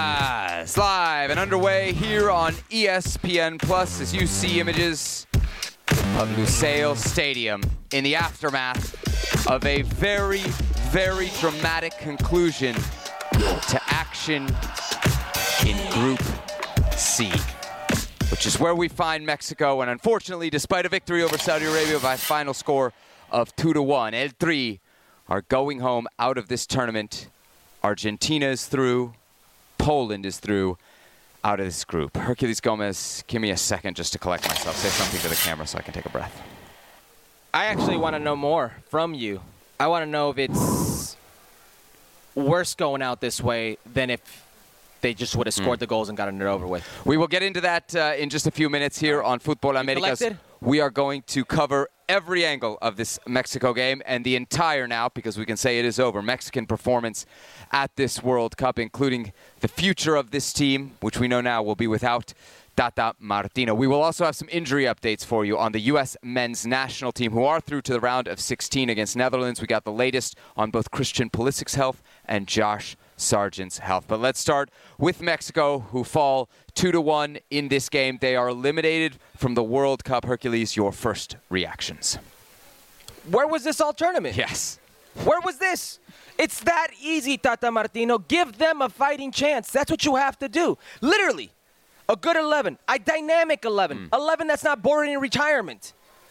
Yes, live and underway here on ESPN Plus as you see images of Lusail Stadium in the aftermath of a very, very dramatic conclusion to action in Group C, which is where we find Mexico. And unfortunately, despite a victory over Saudi Arabia by a final score of 2-1, El Tri are going home out of this tournament. Argentina is through. Poland is through out of this group. Herculez Gomez, give me a second just to collect myself. Say something to the camera so I can take a breath. I actually want to know more from you. I want to know if it's worse going out this way than if they just would have scored the goals and gotten it over with. We will get into that in just a few minutes here on Futbol Americas. We are going to cover every angle of this Mexico game and the entire now, because we can say it is over, Mexican performance at this World Cup, including the future of this team, which we know now will be without Tata Martino. We will also have some injury updates for you on the U.S. men's national team, who are through to the round of 16 against Netherlands. We got the latest on both Christian Pulisic's health and Josh Sargent's health. But let's start with Mexico, who fall 2-1 in this game. They are eliminated from the World Cup. Hercules, your first reactions. Where was this all tournament? Yes. Where was this? It's that easy, Tata Martino. Give them a fighting chance. That's what you have to do. Literally. A good 11. A dynamic 11. 11 that's not bored in retirement.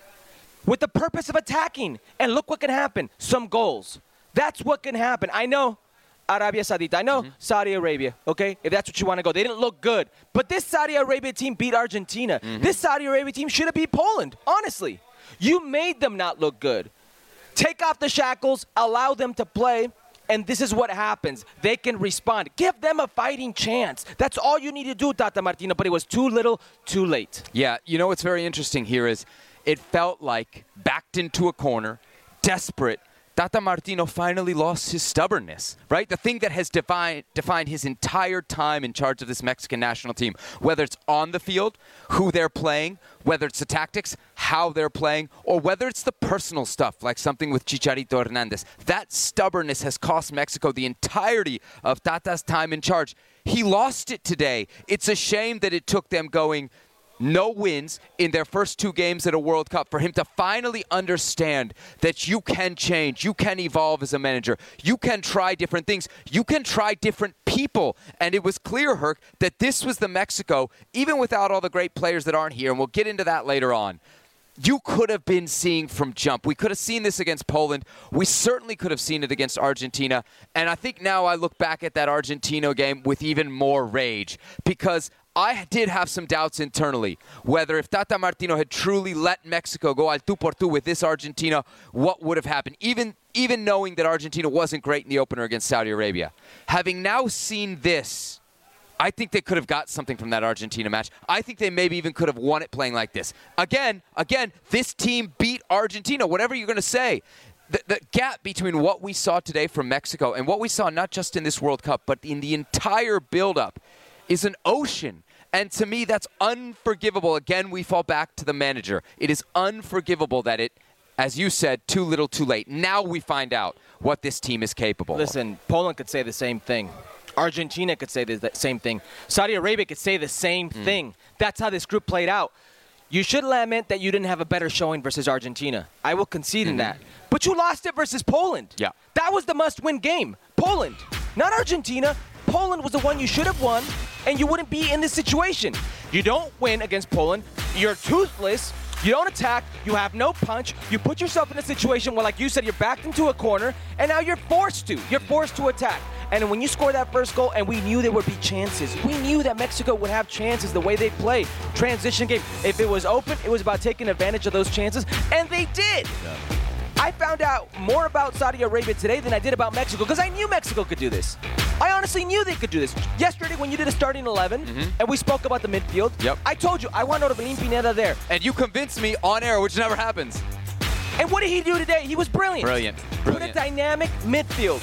With the purpose of attacking. And look what can happen. Some goals. That's what can happen. I know Arabia Saudita. I know Saudi Arabia, okay? If that's what you want to go. They didn't look good. But this Saudi Arabia team beat Argentina. This Saudi Arabia team should have beat Poland, honestly. You made them not look good. Take off the shackles, allow them to play, and this is what happens. They can respond. Give them a fighting chance. That's all you need to do, Tata Martino, but it was too little, too late. Yeah, you know what's very interesting here is it felt like, backed into a corner, desperate, Tata Martino finally lost his stubbornness, right? The thing that has defined his entire time in charge of this Mexican national team, whether it's on the field, who they're playing, whether it's the tactics, how they're playing, or whether it's the personal stuff, like something with Chicharito Hernandez. That stubbornness has cost Mexico the entirety of Tata's time in charge. He lost it today. It's a shame that it took them going no wins in their first two games at a World Cup for him to finally understand that you can change, you can evolve as a manager, you can try different things, you can try different people. And it was clear, Herc, that this was the Mexico, even without all the great players that aren't here, and we'll get into that later on, you could have been seeing from jump. We could have seen this against Poland. We certainly could have seen it against Argentina. And I think now I look back at that Argentina game with even more rage, because I did have some doubts internally whether if Tata Martino had truly let Mexico go al tú por tú with this Argentina, what would have happened, even knowing that Argentina wasn't great in the opener against Saudi Arabia. Having now seen this, I think they could have got something from that Argentina match. I think they maybe even could have won it playing like this. Again, this team beat Argentina, whatever you're going to say. The gap between what we saw today from Mexico and what we saw not just in this World Cup, but in the entire build-up is an ocean. And to me, that's unforgivable. Again, we fall back to the manager. It is unforgivable that it, as you said, too little, too late. Now we find out what this team is capable of. Listen, Poland could say the same thing. Argentina could say the same thing. Saudi Arabia could say the same thing. That's how this group played out. You should lament that you didn't have a better showing versus Argentina. I will concede in that. But you lost it versus Poland. Yeah. That was the must-win game. Poland, not Argentina. Poland was the one you should have won, and you wouldn't be in this situation. You don't win against Poland. You're toothless. You don't attack. You have no punch. You put yourself in a situation where, like you said, you're backed into a corner, and now you're forced to. You're forced to attack. And when you score that first goal, and we knew there would be chances. We knew that Mexico would have chances the way they play. Transition game. If it was open, it was about taking advantage of those chances, and they did. Yeah. I found out more about Saudi Arabia today than I did about Mexico because I knew Mexico could do this. I honestly knew they could do this. Yesterday when you did a starting 11 and we spoke about the midfield, I told you I want Orbelín Pineda there. And you convinced me on air, which never happens. And what did he do today? He was brilliant. Brilliant. Put a dynamic midfield.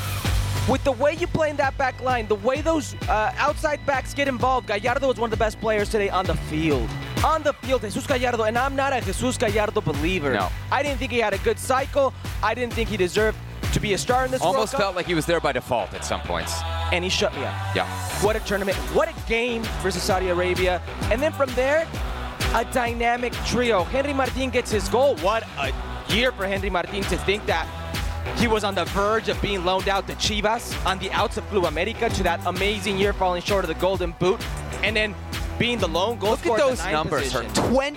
With the way you play in that back line, the way those outside backs get involved, Gallardo was one of the best players today on the field. On the field, Jesus Gallardo, and I'm not a Jesus Gallardo believer. No. I didn't think he had a good cycle. I didn't think he deserved to be a star in this World Cup. Almost felt like he was there by default at some points. and he shut me up. Yeah. What a tournament. What a game versus Saudi Arabia. And then from there, a dynamic trio. Henry Martin gets his goal. What a year for Henry Martin to think that he was on the verge of being loaned out to Chivas on the outs of Club America to that amazing year falling short of the Golden Boot. And then being the lone goal scorer Look at at the those ninth numbers, position.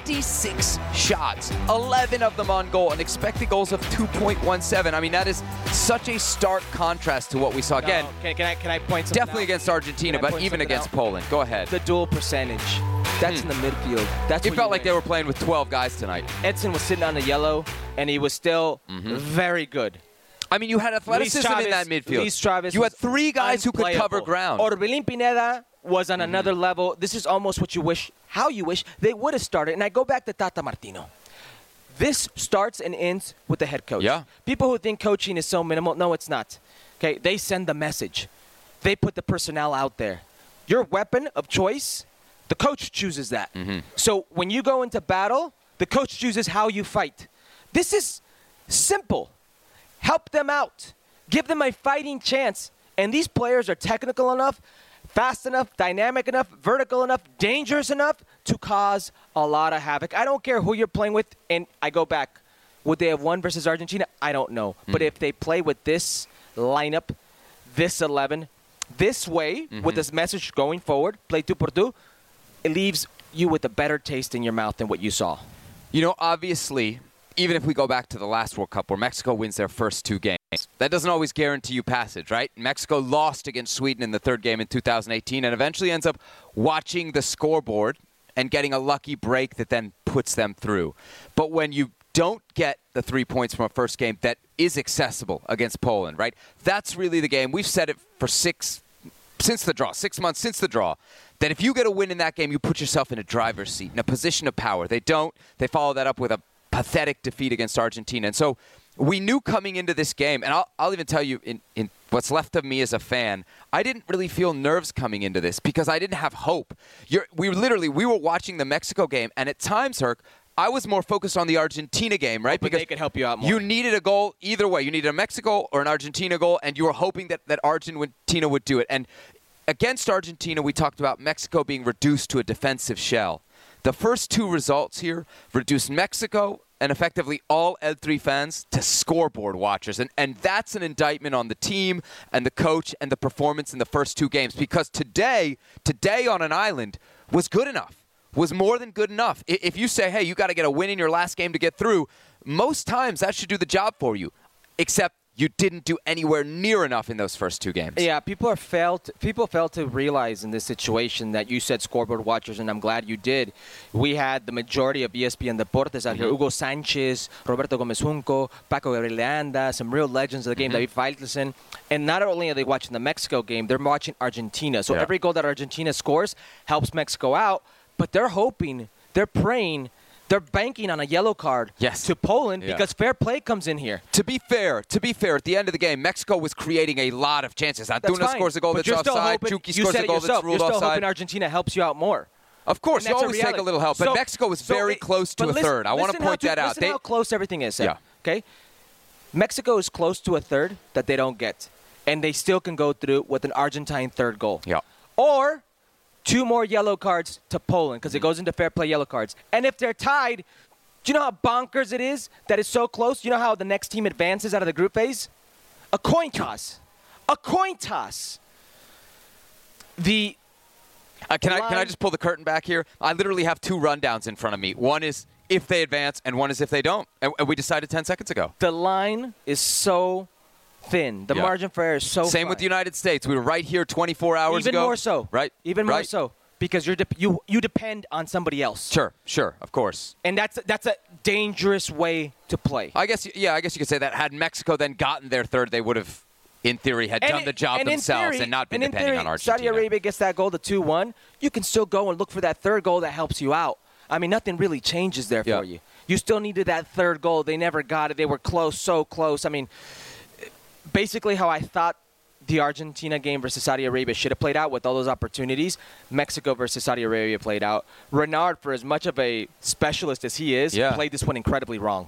26 shots, 11 of them on goal, and expected goals of 2.17. I mean, that is such a stark contrast to what we saw. Again, No, can I point something definitely out? against Argentina, Can I but point even something against out? Poland. Go ahead. The dual percentage. That's in the midfield. That's It what felt you like they wish. were playing with 12 guys tonight. Edson was sitting on the yellow, and he was still very good. I mean, you had athleticism in that midfield. Luis Travis You had was 3 guys who could cover unplayable. ground. Orbelín Pineda was on another level. This is almost what you wish, how you wish they would have started. And I go back to Tata Martino. This starts and ends with the head coach. Yeah. People who think coaching is so minimal, no, it's not. Okay, they send the message. They put the personnel out there. Your weapon of choice, the coach chooses that. So when you go into battle, the coach chooses how you fight. This is simple. Help them out. Give them a fighting chance. And these players are technical enough, fast enough, dynamic enough, vertical enough, dangerous enough to cause a lot of havoc. I don't care who you're playing with. And I go back. Would they have won versus Argentina? I don't know. But if they play with this lineup, this 11, this way, with this message going forward, play two por two, it leaves you with a better taste in your mouth than what you saw. You know, obviously, even if we go back to the last World Cup where Mexico wins their first 2 games, that doesn't always guarantee you passage, right? Mexico lost against Sweden in the 3rd game in 2018 and eventually ends up watching the scoreboard and getting a lucky break that then puts them through. But when you don't get the 3 points from a first game that is accessible against Poland, right? That's really the game. We've said it for 6 months since the draw, that if you get a win in that game, you put yourself in a driver's seat, in a position of power. They don't. They follow that up with a pathetic defeat against Argentina. And so we knew coming into this game, and I'll even tell you, in what's left of me as a fan, I didn't really feel nerves coming into this because I didn't have hope. We were watching the Mexico game, and at times, Herc, I was more focused on the Argentina game, right? But they could help you out more. You needed a goal either way. You needed a Mexico or an Argentina goal, and you were hoping that Argentina would do it. And against Argentina, we talked about Mexico being reduced to a defensive shell. The first 2 results here reduced Mexico and effectively all El3 fans to scoreboard watchers. And that's an indictment on the team and the coach and the performance in the first 2 games. Because today on an island was good enough, was more than good enough. If you say, hey, you got to get a win in your last game to get through, most times that should do the job for you. Except you didn't do anywhere near enough in those first 2 games. Yeah, people fail to realize in this situation that you said scoreboard watchers, and I'm glad you did. We had the majority of ESPN Deportes out here. Hugo Sanchez, Roberto Gomez Junco, Paco Gabriel de Anda, some real legends of the game, David Feitelson. And not only are they watching the Mexico game, they're watching Argentina. So every goal that Argentina scores helps Mexico out, but they're hoping, they're praying, they're banking on a yellow card to Poland because fair play comes in here. To be fair, at the end of the game, Mexico was creating a lot of chances. Antuna scores a goal that's offside. Chucky scores a goal that's ruled You're still offside. hoping Argentina helps you out more. Of course, you always take a little help. But Mexico was very close to a third. I want to point that out. Listen how close everything is. Yeah. Okay? Mexico is close to a third that they don't get. And they still can go through with an Argentine third goal. Yeah. Or 2 more yellow cards to Poland because it goes into fair play yellow cards. And if they're tied, do you know how bonkers it is that it's so close? You know how the next team advances out of the group phase? A coin toss. A coin toss. Can I just pull the curtain back here? I literally have 2 rundowns in front of me. One is if they advance, and one is if they don't. And we decided 10 seconds ago. The line is so thin. The margin for error is so Same fine. with the United States. We were right here 24 hours ago. Even more so. Right? Even more so. Because you depend on somebody else. Sure, of course. And that's a dangerous way to play. I guess you could say that. Had Mexico then gotten their third, they would have, in theory, done the job themselves and not been depending on Argentina. Saudi Arabia gets that goal to 2-1. You can still go and look for that third goal that helps you out. I mean, nothing really changes there for you. You still needed that third goal. They never got it. They were close, so close. I mean, basically how I thought the Argentina game versus Saudi Arabia should have played out with all those opportunities. Mexico versus Saudi Arabia played out. Renard, for as much of a specialist as he is, played this one incredibly wrong.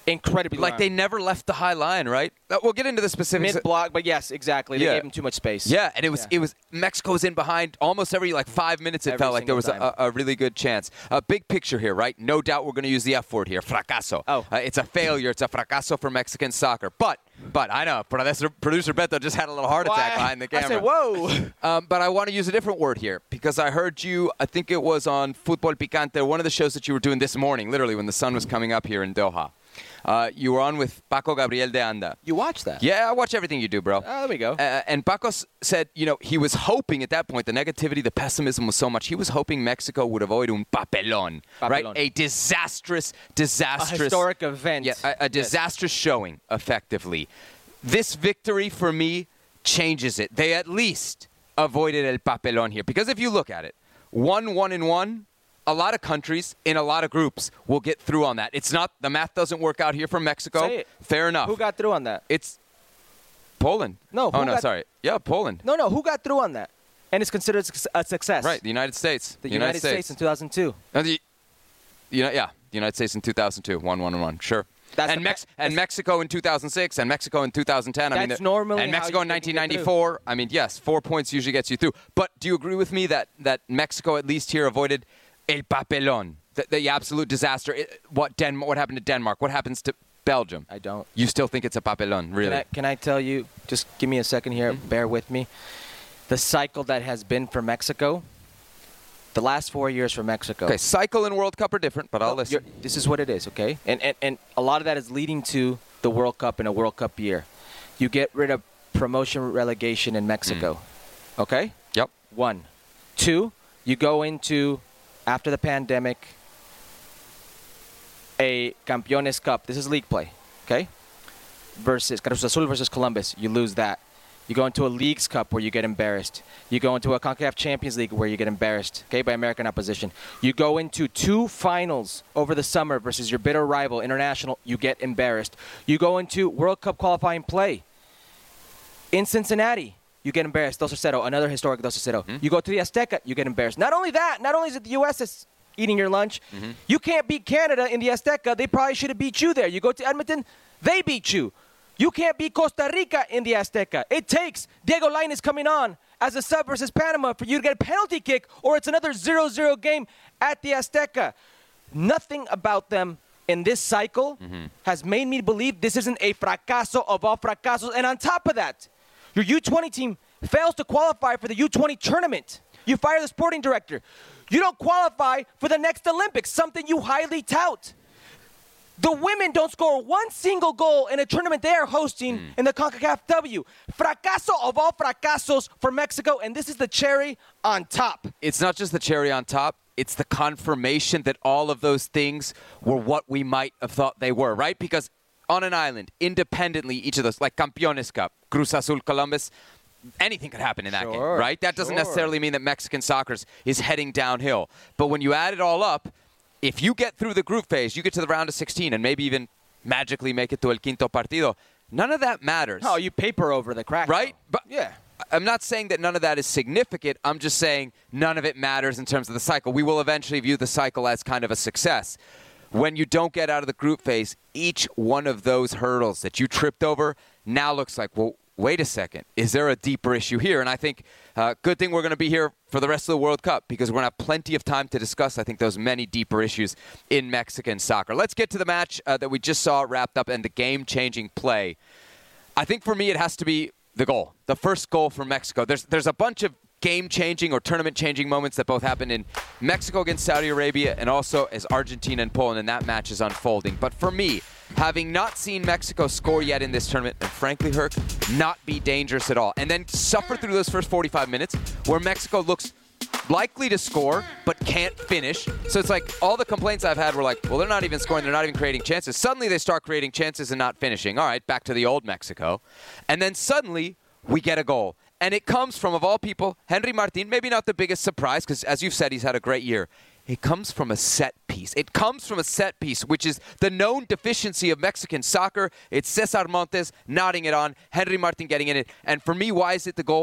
Incredibly Like they never left the high line, right? We'll get into the specifics. Mid-block, but yes, exactly. They gave him too much space. Yeah, and it was Mexico was in behind almost every 5 minutes. It felt like there was a really good chance. Big picture here, right? No doubt we're going to use the F word here, fracaso. Oh. It's a failure. It's a fracaso for Mexican soccer. But I know producer Beto just had a little heart attack behind the camera. I said, whoa. But I want to use a different word here because I heard you, I think it was on Fútbol Picante, one of the shows that you were doing this morning, literally when the sun was coming up here in Doha. You were on with Paco Gabriel de Anda. You watched that? Yeah, I watch everything you do, bro. There we go. And Paco said, he was hoping at that point, the negativity, the pessimism was so much, he was hoping Mexico would avoid un papelón, right? A disastrous. A historic event. Yeah, a disastrous showing, effectively. This victory, for me, changes it. They at least avoided el papelón here. Because if you look at it, 1-1-1, a lot of countries in a lot of groups will get through on that. It's not, the math doesn't work out here for Mexico. Say it. Fair enough. Who got through on that? It's Poland. No. Sorry. Yeah, Poland. No. Who got through on that? And it's considered a success. Right, the United States. The United States in 2002. The United States in 2002. 1-1-1. Sure. And Mexico in 2006 and Mexico in 2010. That's normally and Mexico how in you can get 1994. I mean, yes, 4 points usually gets you through. But do you agree with me that Mexico at least here avoided el papelón, the absolute disaster? What happened to Denmark? What happens to Belgium? I don't. You still think it's a papelón, really? Can I tell you, just give me a second here, bear with me. The cycle that has been for Mexico, the last 4 years for Mexico. Okay, cycle and World Cup are different, but I'll listen. This is what it is, okay? And a lot of that is leading to the World Cup in a World Cup year. You get rid of promotion relegation in Mexico, okay? Yep. 1. 2, you go into, after the pandemic, a Campeones Cup. This is league play, okay? Versus Cruz Azul versus Columbus. You lose that. You go into a Leagues Cup where you get embarrassed. You go into a CONCACAF Champions League where you get embarrassed, okay, by American opposition. You go into 2 finals over the summer versus your bitter rival, International. You get embarrassed. You go into World Cup qualifying play in Cincinnati. You get embarrassed. 2-0, another historic 2-0. You go to the Azteca. You get embarrassed. Not only that, not only is it the U.S. that's eating your lunch, you can't beat Canada in the Azteca. They probably should have beat you there. You go to Edmonton, they beat you. You can't beat Costa Rica in the Azteca. It takes Diego Lainez coming on as a sub versus Panama for you to get a penalty kick, or it's another 0-0 game at the Azteca. Nothing about them in this cycle has made me believe this isn't a fracaso of all fracasos. And on top of that, your U20 team fails to qualify for the U20 tournament. You fire the sporting director. You don't qualify for the next Olympics, something you highly tout. The women don't score one single goal in a tournament they are hosting in the CONCACAF W. Fracaso of all fracasos for Mexico, and this is the cherry on top. It's not just the cherry on top. It's the confirmation that all of those things were what we might have thought they were, right? Because on an island, independently, each of those, like Campeones Cup, Cruz Azul, Columbus, anything could happen in that game, right? That doesn't necessarily mean that Mexican soccer is heading downhill. But when you add it all up, if you get through the group phase, you get to the round of 16 and maybe even magically make it to El Quinto Partido, none of that matters. Oh, you paper over the crack. Right? Though. But yeah. I'm not saying that none of that is significant. I'm just saying none of it matters in terms of the cycle. We will eventually view the cycle as kind of a success. When you don't get out of the group phase, each one of those hurdles that you tripped over now looks like, well, wait a second, is there a deeper issue here? And I think good thing we're going to be here for the rest of the World Cup because we're going to have plenty of time to discuss, I think, those many deeper issues in Mexican soccer. Let's get to the match that we just saw wrapped up and the game-changing play. I think for me it has to be the goal, the first goal for Mexico. There's a bunch of game-changing or tournament-changing moments that both happened in Mexico against Saudi Arabia and also as Argentina and Poland, and that match is unfolding. But for me, having not seen Mexico score yet in this tournament, and frankly, Herc, not be dangerous at all, and then suffer through those first 45 minutes where Mexico looks likely to score but can't finish. So it's like all the complaints I've had were like, well, they're not even scoring, they're not even creating chances. Suddenly they start creating chances and not finishing. All right, back to the old Mexico. And then suddenly we get a goal. And it comes from, of all people, Henry Martin, maybe not the biggest surprise because, as you've said, he's had a great year. It comes from a set piece. It comes from a set piece, which is the known deficiency of Mexican soccer. It's Cesar Montes nodding it on, Henry Martin getting in it. And for me, why is it the goal?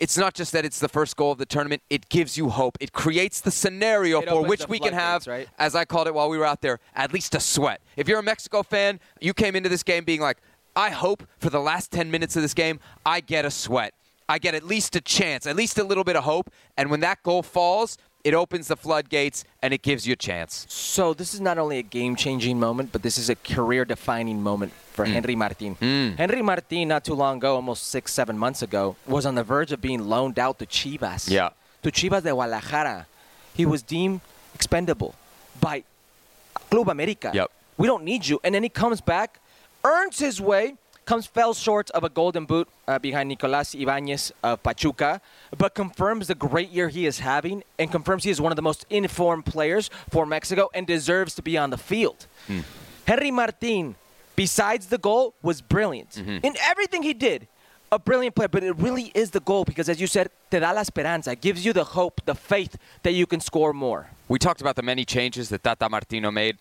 it's not just that it's the first goal of the tournament. It gives you hope. It creates the scenario for which we can have, right? as I called it while we were out there, at least a sweat. If you're a Mexico fan, you came into this game being like, I hope for the last 10 minutes of this game, I get a sweat. I get at least a chance, at least a little bit of hope. And when that goal falls, it opens the floodgates and it gives you a chance. So this is not only a game-changing moment, but this is a career-defining moment for Henry Martin. Henry Martin, not too long ago, almost 6-7 months ago, was on the verge of being loaned out to Chivas. Yeah. To Chivas de Guadalajara. He was deemed expendable by Club America. Yep. We don't need you. And then he comes back, earns his way, fell short of a golden boot behind Nicolas Ibanez of Pachuca, but confirms the great year he is having and confirms he is one of the most informed players for Mexico and deserves to be on the field. Henry Martin, besides the goal, was brilliant. In everything he did, a brilliant player, but it really is the goal because, as you said, te da la esperanza, gives you the hope, the faith that you can score more. We talked about the many changes that Tata Martino made.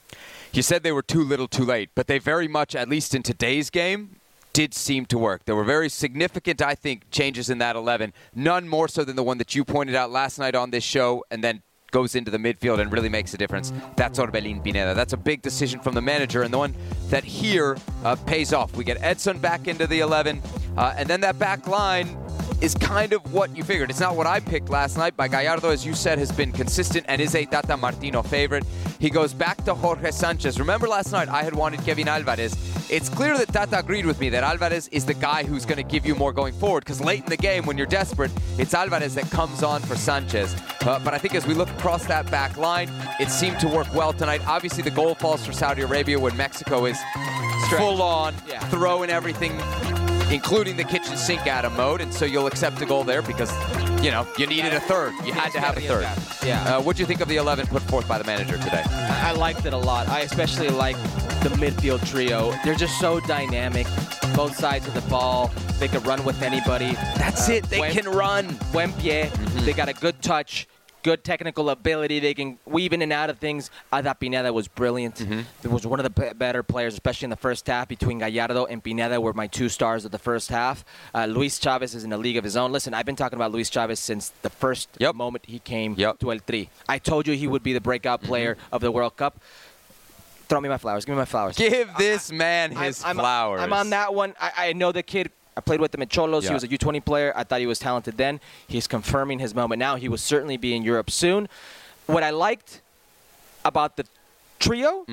You said they were too little too late, but they very much, at least in today's game, did seem to work. There were very significant, I think, changes in that 11. None more so than the one that you pointed out last night on this show and then goes into the midfield and really makes a difference. That's Orbelin Pineda. That's a big decision from the manager and the one that here pays off. We get Edson back into the 11, and then that back line is kind of what you figured. It's not what I picked last night, but Gallardo, as you said, has been consistent and is a Tata Martino favorite. He goes back to Jorge Sanchez. Remember last night I had wanted Kevin Alvarez. It's clear that Tata agreed with me that Alvarez is the guy who's going to give you more going forward because late in the game when you're desperate, it's Alvarez that comes on for Sanchez. But I think as we look across that back line, it seemed to work well tonight. Obviously the goal falls for Saudi Arabia when Mexico is full on, throwing everything, including the kitchen sink at him mode, and so you'll accept a goal there because, you know, you needed a third. You had to have a third. Yeah. What do you think of the 11 put forth by the manager today? I liked it a lot. I especially like the midfield trio. They're just so dynamic. Both sides of the ball. They can run with anybody. That's it. They can run. Buen pie. They got a good touch. Good technical ability. They can weave in and out of things. I thought Pineda was brilliant. It was one of the better players, especially in the first half. Between Gallardo and Pineda were my two stars of the first half. Luis Chavez is in a league of his own. Listen, I've been talking about Luis Chavez since the first moment he came to El Tri. I told you he would be the breakout player of the World Cup. Throw me my flowers. Give me my flowers. Give this man his flowers. I'm on that one. I know the kid. I played with him at Cholos. He was a U20 player. I thought he was talented then. He's confirming his moment now. He will certainly be in Europe soon. What I liked about the trio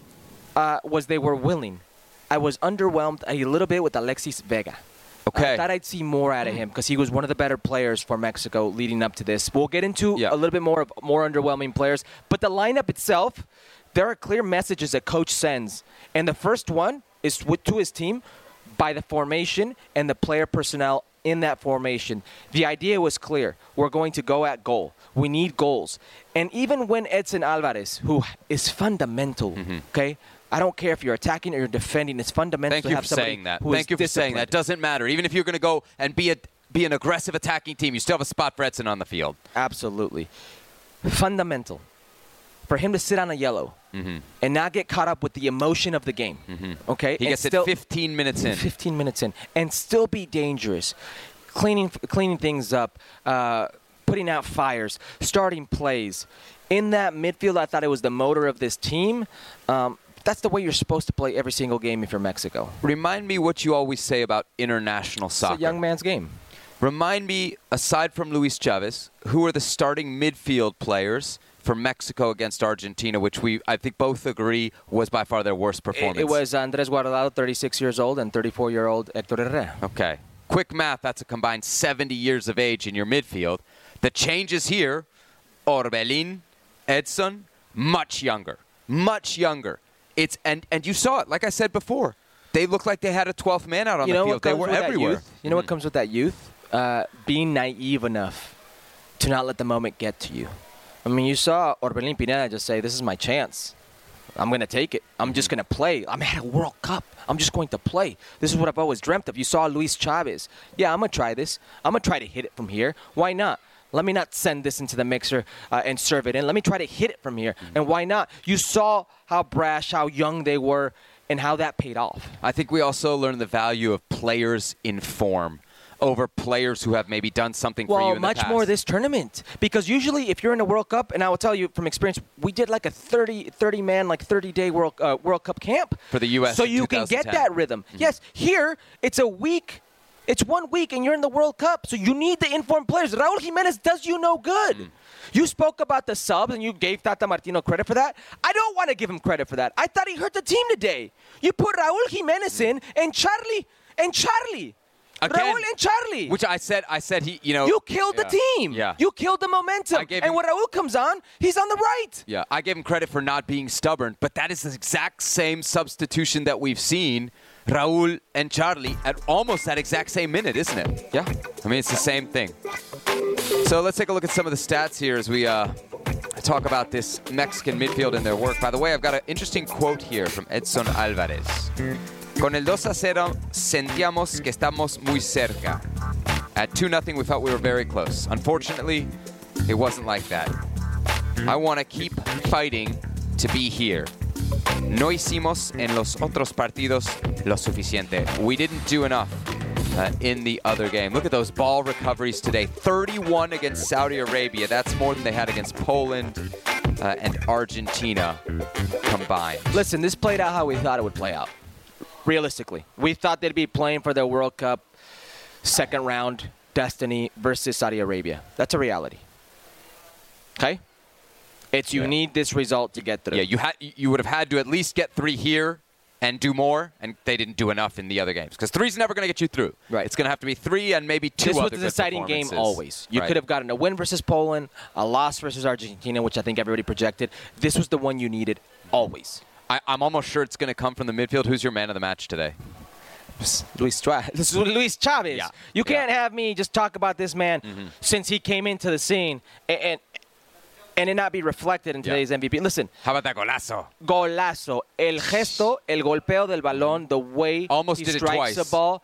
was they were willing. I was underwhelmed a little bit with Alexis Vega. Okay. I thought I'd see more out of him because he was one of the better players for Mexico leading up to this. We'll get into a little bit more underwhelming players. But the lineup itself, there are clear messages that Coach sends. And the first one is to his team by the formation and the player personnel in that formation. The idea was clear. We're going to go at goal. We need goals. And even when Edson Alvarez, who is fundamental, okay? I don't care if you're attacking or you're defending. It's fundamental to have somebody who is Thank you for saying that. Doesn't matter. Even if you're going to go and be an aggressive attacking team, you still have a spot for Edson on the field. Absolutely. Fundamental. For him to sit on a yellow and not get caught up with the emotion of the game. Okay? He gets it 15 minutes in. 15 minutes in. And still be dangerous. Cleaning things up, putting out fires, starting plays. In that midfield, I thought it was the motor of this team. That's the way you're supposed to play every single game if you're Mexico. Remind me what you always say about international soccer. It's a young man's game. Remind me, aside from Luis Chavez, who are the starting midfield players for Mexico against Argentina, which I think both agree was by far their worst performance? It was Andres Guardado, 36 years old, and 34-year-old Hector Herrera. Okay. Quick math, that's a combined 70 years of age in your midfield. The changes here, Orbelin, Edson, much younger. Much younger. And you saw it, like I said before. They looked like they had a 12th man out on the field. They were everywhere. You know what comes with that youth? Being naive enough to not let the moment get to you. I mean, you saw Orbelin Pineda just say, this is my chance. I'm going to take it. I'm just going to play. I'm at a World Cup. I'm just going to play. This is what I've always dreamt of. You saw Luis Chavez. Yeah, I'm going to try this. I'm going to try to hit it from here. Why not? Let me not send this into the mixer and serve it in. Let me try to hit it from here. And why not? You saw how brash, how young they were, and how that paid off. I think we also learned the value of players in form. over players who have maybe done something for you in the past. Much more this tournament. Because usually if you're in a World Cup, and I will tell you from experience, we did like a 30-man, like 30-day World Cup camp. For the U.S. So in you can get 2010. that rhythm. Mm-hmm. Yes, here it's a week. It's 1 week and you're in the World Cup. So you need the informed players. Raul Jimenez does you no good. Mm. You spoke about the subs and you gave Tata Martino credit for that. I don't want to give him credit for that. I thought he hurt the team today. You put Raul Jimenez in and Charlie. Again, Raul and Charlie. Which I said he, You killed the team. Yeah. You killed the momentum. And when Raul comes on, he's on the right. Yeah, I gave him credit for not being stubborn, but that is the exact same substitution that we've seen Raul and Charlie at almost that exact same minute, isn't it? Yeah. I mean, it's the same thing. So let's take a look at some of the stats here as we talk about this Mexican midfield and their work. By the way, I've got an interesting quote here from Edson Alvarez. Con el 2-0 sentíamos que estamos muy cerca. At 2-0, we felt we were very close. Unfortunately, it wasn't like that. I want to keep fighting to be here. No hicimos en los otros partidos lo suficiente. We didn't do enough in the other game. Look at those ball recoveries today. 31 against Saudi Arabia. That's more than they had against Poland and Argentina combined. Listen, this played out how we thought it would play out. Realistically. We thought they'd be playing for their World Cup second round destiny versus Saudi Arabia. That's a reality. Okay? You need this result to get through. Yeah, you would have had to at least get 3 here and do more, and they didn't do enough in the other games. Because 3's never going to get you through. Right. It's going to have to be 3 and maybe 2 this other was good the deciding game always. You Right. could have gotten a win versus Poland, a loss versus Argentina, which I think everybody projected. This was the one you needed always. I'm almost sure it's going to come from the midfield. Who's your man of the match today? Luis Chavez. Yeah. You can't have me just talk about this man since he came into the scene and it not be reflected in today's MVP. Listen. How about that golazo? Golazo. El gesto, el golpeo del balón, the way Almost he did it strikes twice. the ball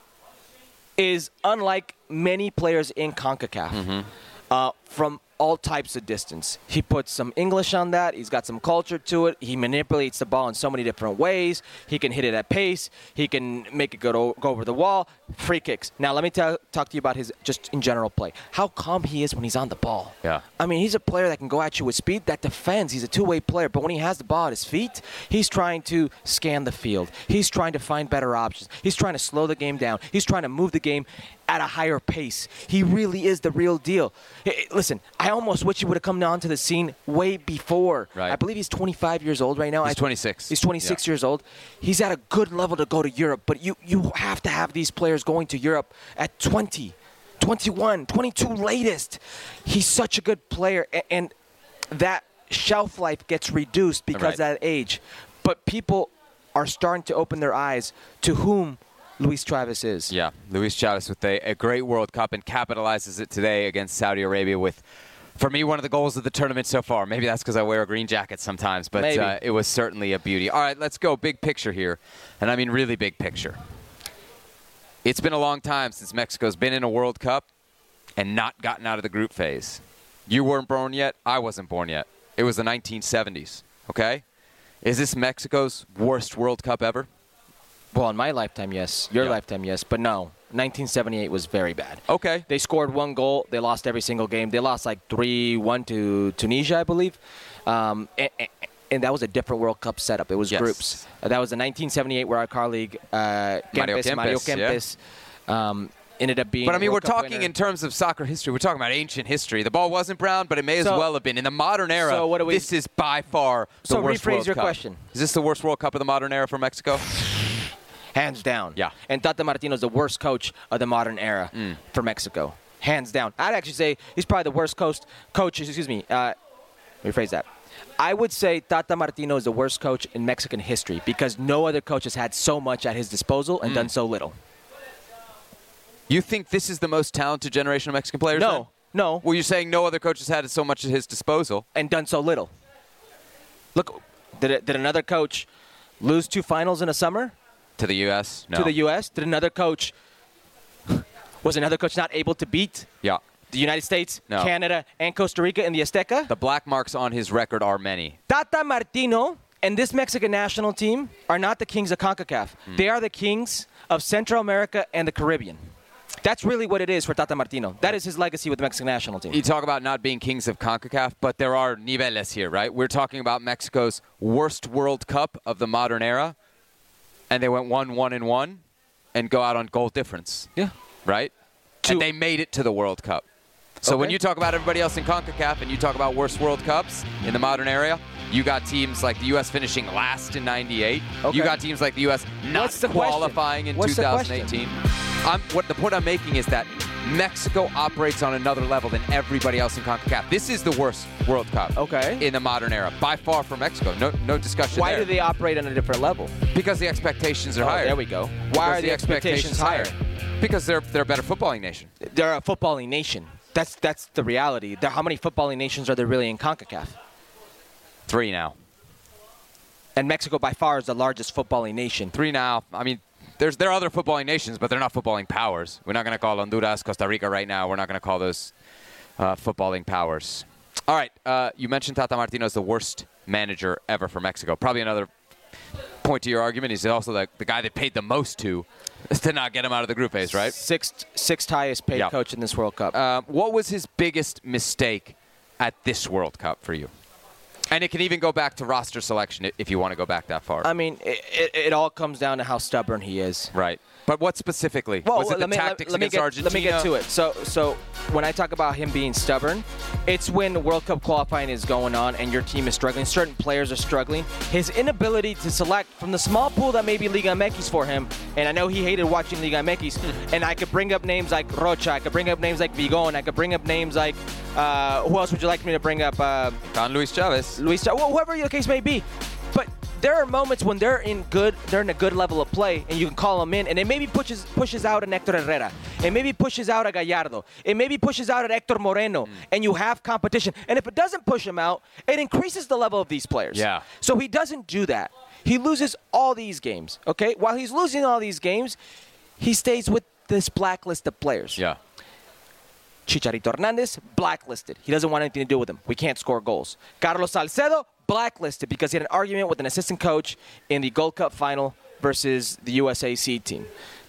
is unlike many players in CONCACAF from all types of distance. He puts some English on that. He's got some culture to it. He manipulates the ball in so many different ways. He can hit it at pace. He can make it go over the wall. Free kicks. Now, let me talk to you about his just in general play. How calm he is when he's on the ball. Yeah. I mean, he's a player that can go at you with speed, that defends. He's a two-way player. But when he has the ball at his feet, he's trying to scan the field. He's trying to find better options. He's trying to slow the game down. He's trying to move the game at a higher pace. He really is the real deal. Listen, I almost wish he would have come onto the scene way before. Right. I believe he's 25 years old right now. He's 26. He's 26 years old. He's at a good level to go to Europe, but you have to have these players going to Europe at 20, 21, 22 latest. He's such a good player, and that shelf life gets reduced because of that age. But people are starting to open their eyes to whom Luis Chavez is. Yeah, Luis Chavez with a great World Cup and capitalizes it today against Saudi Arabia with, for me, one of the goals of the tournament so far. Maybe that's because I wear a green jacket sometimes, but it was certainly a beauty. All right, let's go big picture here, and I mean really big picture. It's been a long time since Mexico's been in a World Cup and not gotten out of the group phase. You weren't born yet. I wasn't born yet. It was the 1970s, okay? Is this Mexico's worst World Cup ever? Well, in my lifetime, yes. Your lifetime, yes. But no, 1978 was very bad. Okay. They scored 1 goal. They lost every single game. They lost like 3-1 to Tunisia, I believe. And that was a different World Cup setup. It was groups. That was the 1978 where our colleague Mario Kempes ended up being. But I mean, World we're Cup talking winner. in terms of soccer history. We're talking about ancient history. The ball wasn't brown, but it may as well have been. In the modern era, this is by far the worst rephrase World your Cup. question. Is this the worst World Cup of the modern era for Mexico? Hands down. Yeah. And Tata Martino is the worst coach of the modern era for Mexico. Hands down. I'd actually say he's probably the worst coach. Rephrase that. I would say Tata Martino is the worst coach in Mexican history because no other coach has had so much at his disposal and done so little. You think this is the most talented generation of Mexican players? No. No. Well, you're saying no other coach has had so much at his disposal. And done so little. Look, did another coach lose 2 finals in a summer? To the U.S.? No. To the U.S.? Was another coach not able to beat Yeah. the United States, No. Canada, and Costa Rica in the Azteca? The black marks on his record are many. Tata Martino and this Mexican national team are not the kings of CONCACAF. They are the kings of Central America and the Caribbean. That's really what it is for Tata Martino. That is his legacy with the Mexican national team. You talk about not being kings of CONCACAF, but there are niveles here, right? We're talking about Mexico's worst World Cup of the modern era, and they went 1-1-1 and go out on goal difference. Yeah. Right? And they made it to the World Cup. So when you talk about everybody else in CONCACAF and you talk about worst World Cups in the modern era, you got teams like the U.S. finishing last in 98. Okay. You got teams like the U.S. not qualifying in 2018. The point I'm making is that Mexico operates on another level than everybody else in CONCACAF. This is the worst World Cup in the modern era, by far for Mexico. No discussion Why there. do they operate on a different level? Because the expectations are higher. There we go. Why are the expectations higher? Because they're a better footballing nation. They're a footballing nation. That's the reality. How many footballing nations are there really in CONCACAF? 3 now. And Mexico by far is the largest footballing nation. 3 now. I mean, there are other footballing nations, but they're not footballing powers. We're not going to call Honduras, Costa Rica right now. We're not going to call those footballing powers. All right. You mentioned Tata Martino as the worst manager ever for Mexico. Probably another point to your argument. He's also the guy that paid the most to not get him out of the group phase, right? Sixth highest paid coach in this World Cup. What was his biggest mistake at this World Cup for you? And it can even go back to roster selection if you want to go back that far. I mean, it all comes down to how stubborn he is. Right. But what specifically? Well, was it the tactics against Argentina? Let me get to it. So when I talk about him being stubborn, it's when the World Cup qualifying is going on and your team is struggling, certain players are struggling. His inability to select from the small pool that may be Liga MX for him, and I know he hated watching Liga MX, and I could bring up names like Rocha, I could bring up names like Vigon, I could bring up names like, who else would you like me to bring up? Don Luis Chavez. Whoever the case may be. But there are moments when they're in a good level of play, and you can call them in, and it maybe pushes out an Hector Herrera. It maybe pushes out a Gallardo. It maybe pushes out an Hector Moreno, and you have competition. And if it doesn't push him out, it increases the level of these players. Yeah. So he doesn't do that. He loses all these games, okay? While he's losing all these games, he stays with this blacklist of players. Yeah. Chicharito Hernandez, blacklisted. He doesn't want anything to do with him. We can't score goals. Carlos Salcedo, blacklisted because he had an argument with an assistant coach in the Gold Cup final versus the USAC team.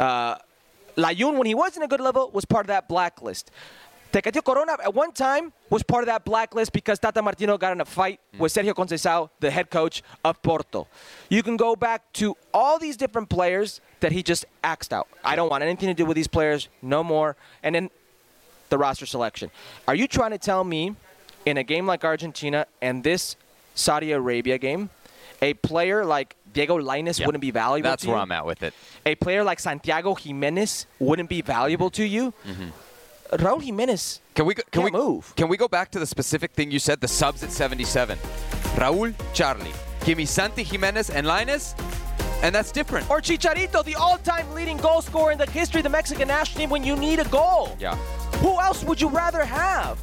Layun, when he was in a good level, was part of that blacklist. Tecatito Corona, at one time, was part of that blacklist because Tata Martino got in a fight with Sergio Conceição, the head coach of Porto. You can go back to all these different players that he just axed out. I don't want anything to do with these players, no more. And then the roster selection. Are you trying to tell me in a game like Argentina and this Saudi Arabia game, a player like Diego Lainez wouldn't be valuable That's to you? where I'm at with it. A player like Santiago Jimenez wouldn't be valuable to you? Raul Jimenez can't move. Can we go back to the specific thing you said, the subs at 77? Raul, Charlie. Give me Santi, Jimenez, and Lainez, and that's different. Or Chicharito, the all-time leading goal scorer in the history of the Mexican national team when you need a goal. Yeah. Who else would you rather have?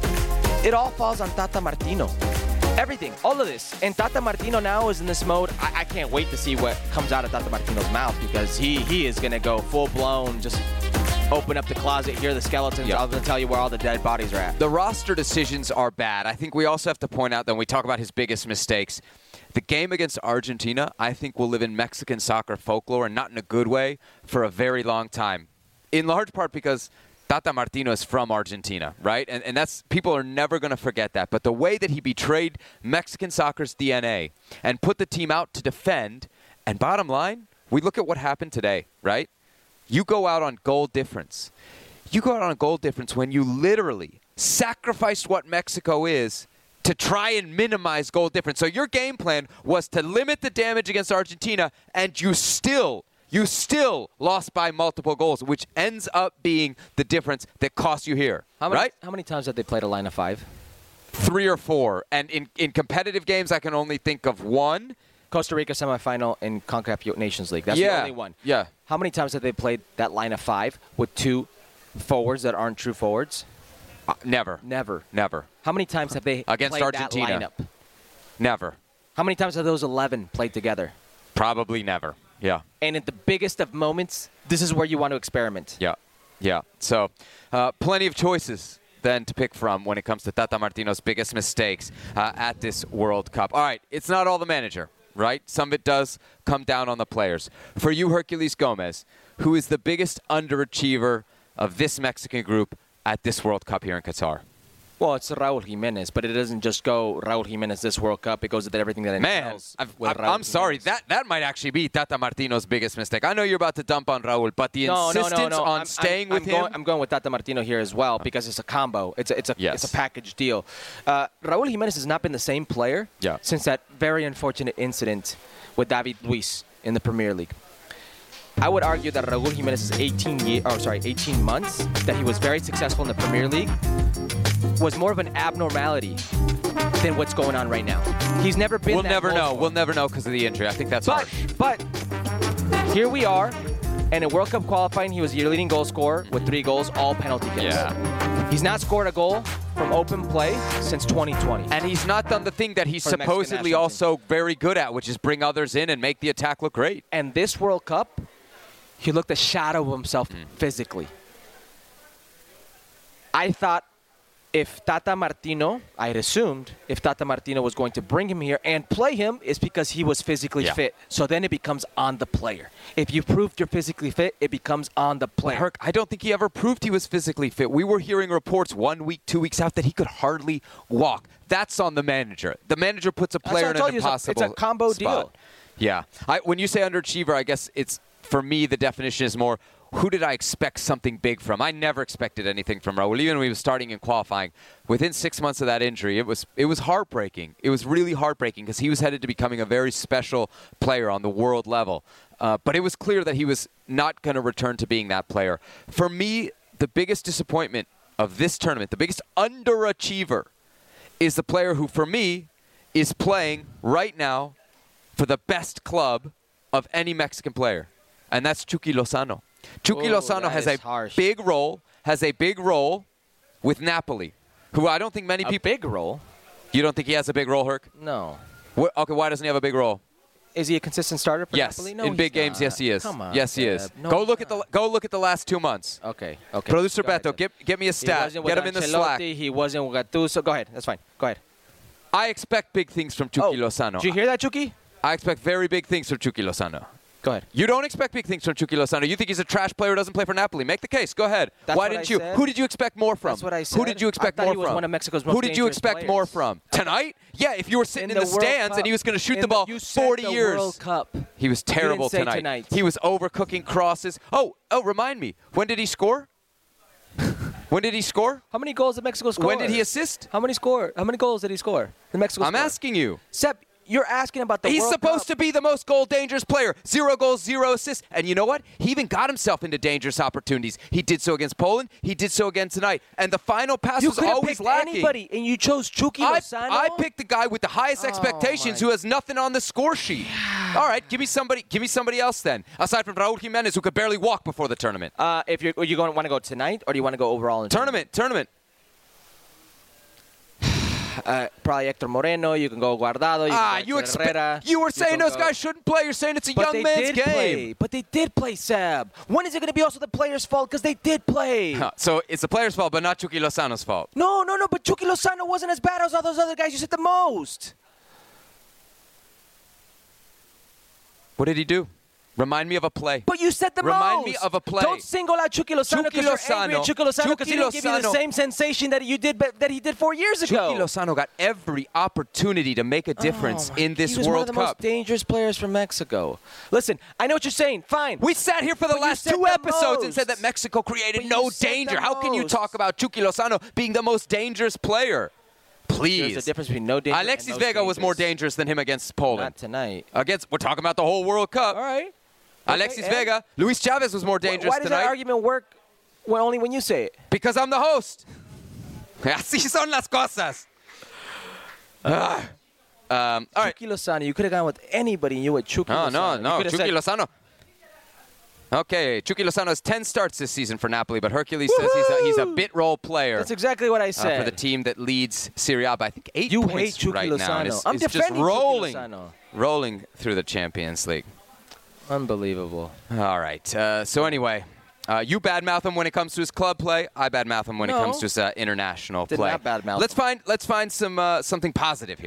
It all falls on Tata Martino. Everything, all of this. And Tata Martino now is in this mode. I can't wait to see what comes out of Tata Martino's mouth because he is going to go full-blown, just open up the closet, hear the skeletons. Yeah. I'm going to tell you where all the dead bodies are at. The roster decisions are bad. I think we also have to point out that when we talk about his biggest mistakes, the game against Argentina, I think, will live in Mexican soccer folklore, and not in a good way, for a very long time. In large part because Tata Martino is from Argentina, right? And that's, people are never going to forget that. But the way that he betrayed Mexican soccer's DNA and put the team out to defend, and bottom line, we look at what happened today, right? You go out on goal difference. You go out on a goal difference when you literally sacrificed what Mexico is to try and minimize goal difference. So your game plan was to limit the damage against Argentina, and you still lost by multiple goals, which ends up being the difference that cost you here, right? How many times have they played a line of 5? 3 or 4. And in competitive games, I can only think of one. Costa Rica semifinal in CONCACAF Nations League. That's the only one. Yeah. How many times have they played that line of 5 with 2 forwards that aren't true forwards? Never. How many times have they against played Argentina? that lineup? Never. How many times have those 11 played together? Probably never. Yeah. And at the biggest of moments, this is where you want to experiment. Yeah. So, plenty of choices then to pick from when it comes to Tata Martino's biggest mistakes at this World Cup. All right, it's not all the manager, right? Some of it does come down on the players. For you, Herculez Gomez, who is the biggest underachiever of this Mexican group at this World Cup here in Qatar? Well, it's Raul Jimenez, but it doesn't just go Raul Jimenez this World Cup. It goes with everything that entails. Man, I'm sorry. That might actually be Tata Martino's biggest mistake. I know you're about to dump on Raul, but the insistence on staying with him. I'm going with Tata Martino here as well because it's a combo. It's a package deal. Raul Jimenez has not been the same player since that very unfortunate incident with David Luiz in the Premier League. I would argue that Raul Jimenez's 18 months that he was very successful in the Premier League was more of an abnormality than what's going on right now. He's never been. We'll never know. We'll never know because of the injury. I think that's harsh. But here we are, and in World Cup qualifying, he was your leading goal scorer with 3 goals, all penalty kicks. Yeah. He's not scored a goal from open play since 2020. And he's not done the thing that he's supposedly also very good at, which is bring others in and make the attack look great. And this World Cup, he looked a shadow of himself physically. I thought if Tata Martino, I had assumed, if Tata Martino was going to bring him here and play him, it's because he was physically fit. So then it becomes on the player. If you proved you're physically fit, it becomes on the player. Herc, I don't think he ever proved he was physically fit. We were hearing reports 1 week, 2 weeks out that he could hardly walk. That's on the manager. The manager puts a player in an impossible It's a combo spot. deal. Yeah. When you say underachiever, I guess it's, for me, the definition is more, who did I expect something big from? I never expected anything from Raul, even when he was starting and qualifying. Within 6 months of that injury, it was heartbreaking. It was really heartbreaking because he was headed to becoming a very special player on the world level. But it was clear that he was not going to return to being that player. For me, the biggest disappointment of this tournament, the biggest underachiever, is the player who, for me, is playing right now for the best club of any Mexican player, and that's Chucky Lozano. Chucky Lozano has a big role with Napoli, who I don't think many people... A big role? You don't think he has a big role, Herc? No. Okay, why doesn't he have a big role? Is he a consistent starter for Napoli? No, in big games, yes, he is. Come on, yes, he is. No, go look at the last 2 months. Okay. Producer Beto, get me a stat. Get him in the Slack. He wasn't with Gattuso. Go ahead. That's fine. Go ahead. I expect big things from Chucky Lozano. Did you hear that, Chucky? I expect very big things from Chucky Lozano. Go ahead. You don't expect big things from Chucky Lozano. You think he's a trash player who doesn't play for Napoli. Make the case. Go ahead. Why didn't you? Said. Who did you expect more from? That's what I said. Who did you expect more he from? Was one of Mexico's most Who did you expect players. more from? Tonight? Yeah, if you were sitting in the stands and he was going to shoot the ball 40 years. World Cup. He was terrible tonight. He was overcooking crosses. Oh, remind me. When did he score? When did he score? How many goals did Mexico score? When did he assist? How many goals did he score? I'm asking you. Sepp, you're asking about the He's World supposed Cup. to be the most goal-dangerous player. 0 goals, 0 assists. And you know what? He even got himself into dangerous opportunities. He did so against Poland. He did so again tonight. And the final pass was always lacking. Anybody, and you chose Chucky Lozano? I picked the guy with the highest expectations who has nothing on the score sheet. All right, give me somebody else then, aside from Raul Jimenez, who could barely walk before the tournament. If you're going to want to go tonight, or do you want to go overall in tournament? Probably Hector Moreno. You can go Guardado. You were saying those guys shouldn't play. You're saying it's a young man's game. But they did play, Seb. When is it going to be also the players' fault? Because they did play. So it's the players' fault, but not Chucky Lozano's fault. No. But Chucky Lozano wasn't as bad as all those other guys you said the most. What did he do? Remind me of a play. But you said the most. Remind me of a play. Don't single out Chucky Lozano because you're angry at Chucky Lozano because he didn't give you the same sensation that he did 4 years ago. Chucky Lozano got every opportunity to make a difference in this World Cup. He was one of the most dangerous players from Mexico. Listen, I know what you're saying. Fine. We sat here for the last 2 episodes and said that Mexico created no danger. How can you talk about Chucky Lozano being the most dangerous player? Please. There's a difference between no danger Alexis and Vega was more dangerous than him against Poland. Not tonight. We're talking about the whole World Cup. All right. Alexis Vega. Luis Chavez was more dangerous tonight. Why does that argument work only when you say it? Because I'm the host. Así son las cosas. All right. Chucky Lozano. You could have gone with anybody and you went Chucky Lozano. No. Chucky Lozano. Okay, Chucky Lozano has 10 starts this season for Napoli, but Hercules says he's a bit role player. That's exactly what I said. For the team that leads Serie A by, I think, 8 you points hate Chucky right Lozano. now. I'm just defending rolling, Chucky Lozano. rolling through the Champions League. Unbelievable. All right. So anyway, you badmouth him when it comes to his club play. I badmouth him when it comes to his international play. Not badmouth Let's find some something positive here.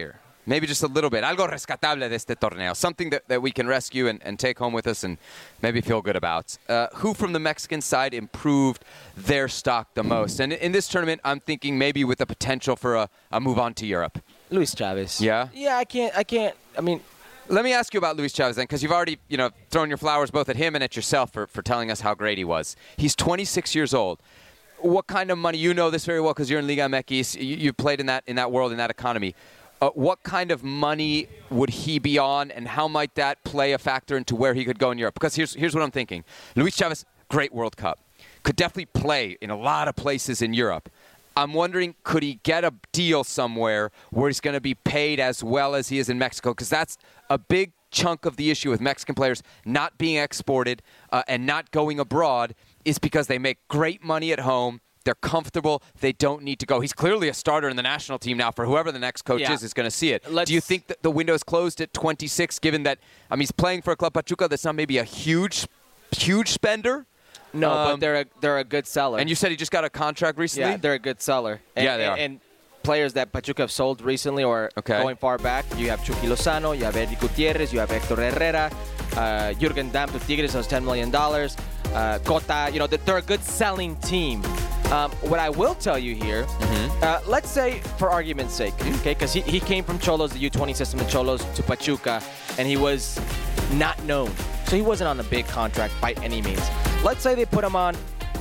Maybe just a little bit. Algo rescatable de este torneo. Something that we can rescue and take home with us and maybe feel good about. Who from the Mexican side improved their stock the most? And in this tournament, I'm thinking maybe with the potential for a move on to Europe. Luis Chavez. Yeah? Yeah, I can't. I mean, let me ask you about Luis Chavez then, because you've already, thrown your flowers both at him and at yourself for telling us how great he was. He's 26 years old. What kind of money? You know this very well because you're in Liga MX. You played in that world, in that economy. What kind of money would he be on, and how might that play a factor into where he could go in Europe? Because here's what I'm thinking. Luis Chavez, great World Cup. Could definitely play in a lot of places in Europe. I'm wondering, could he get a deal somewhere where he's going to be paid as well as he is in Mexico? Because that's a big chunk of the issue with Mexican players not being exported and not going abroad is because they make great money at home. They're comfortable. They don't need to go. He's clearly a starter in the national team now for whoever the next coach is going to see it. Do you think that the window is closed at 26, given that he's playing for a Club Pachuca that's not maybe a huge spender? No, but they're a good seller. And you said he just got a contract recently? Yeah, they're a good seller. And, yeah, they are. And players that Pachuca have sold recently or going far back, you have Chucky Lozano, you have Eddie Gutierrez, you have Hector Herrera, Jürgen Damm to Tigres was $10 million. Cota, they're a good selling team. What I will tell you here, let's say for argument's sake, okay, because he came from Cholos, the U20 system in Cholos, to Pachuca, and he was not known. So he wasn't on a big contract by any means. Let's say they put him on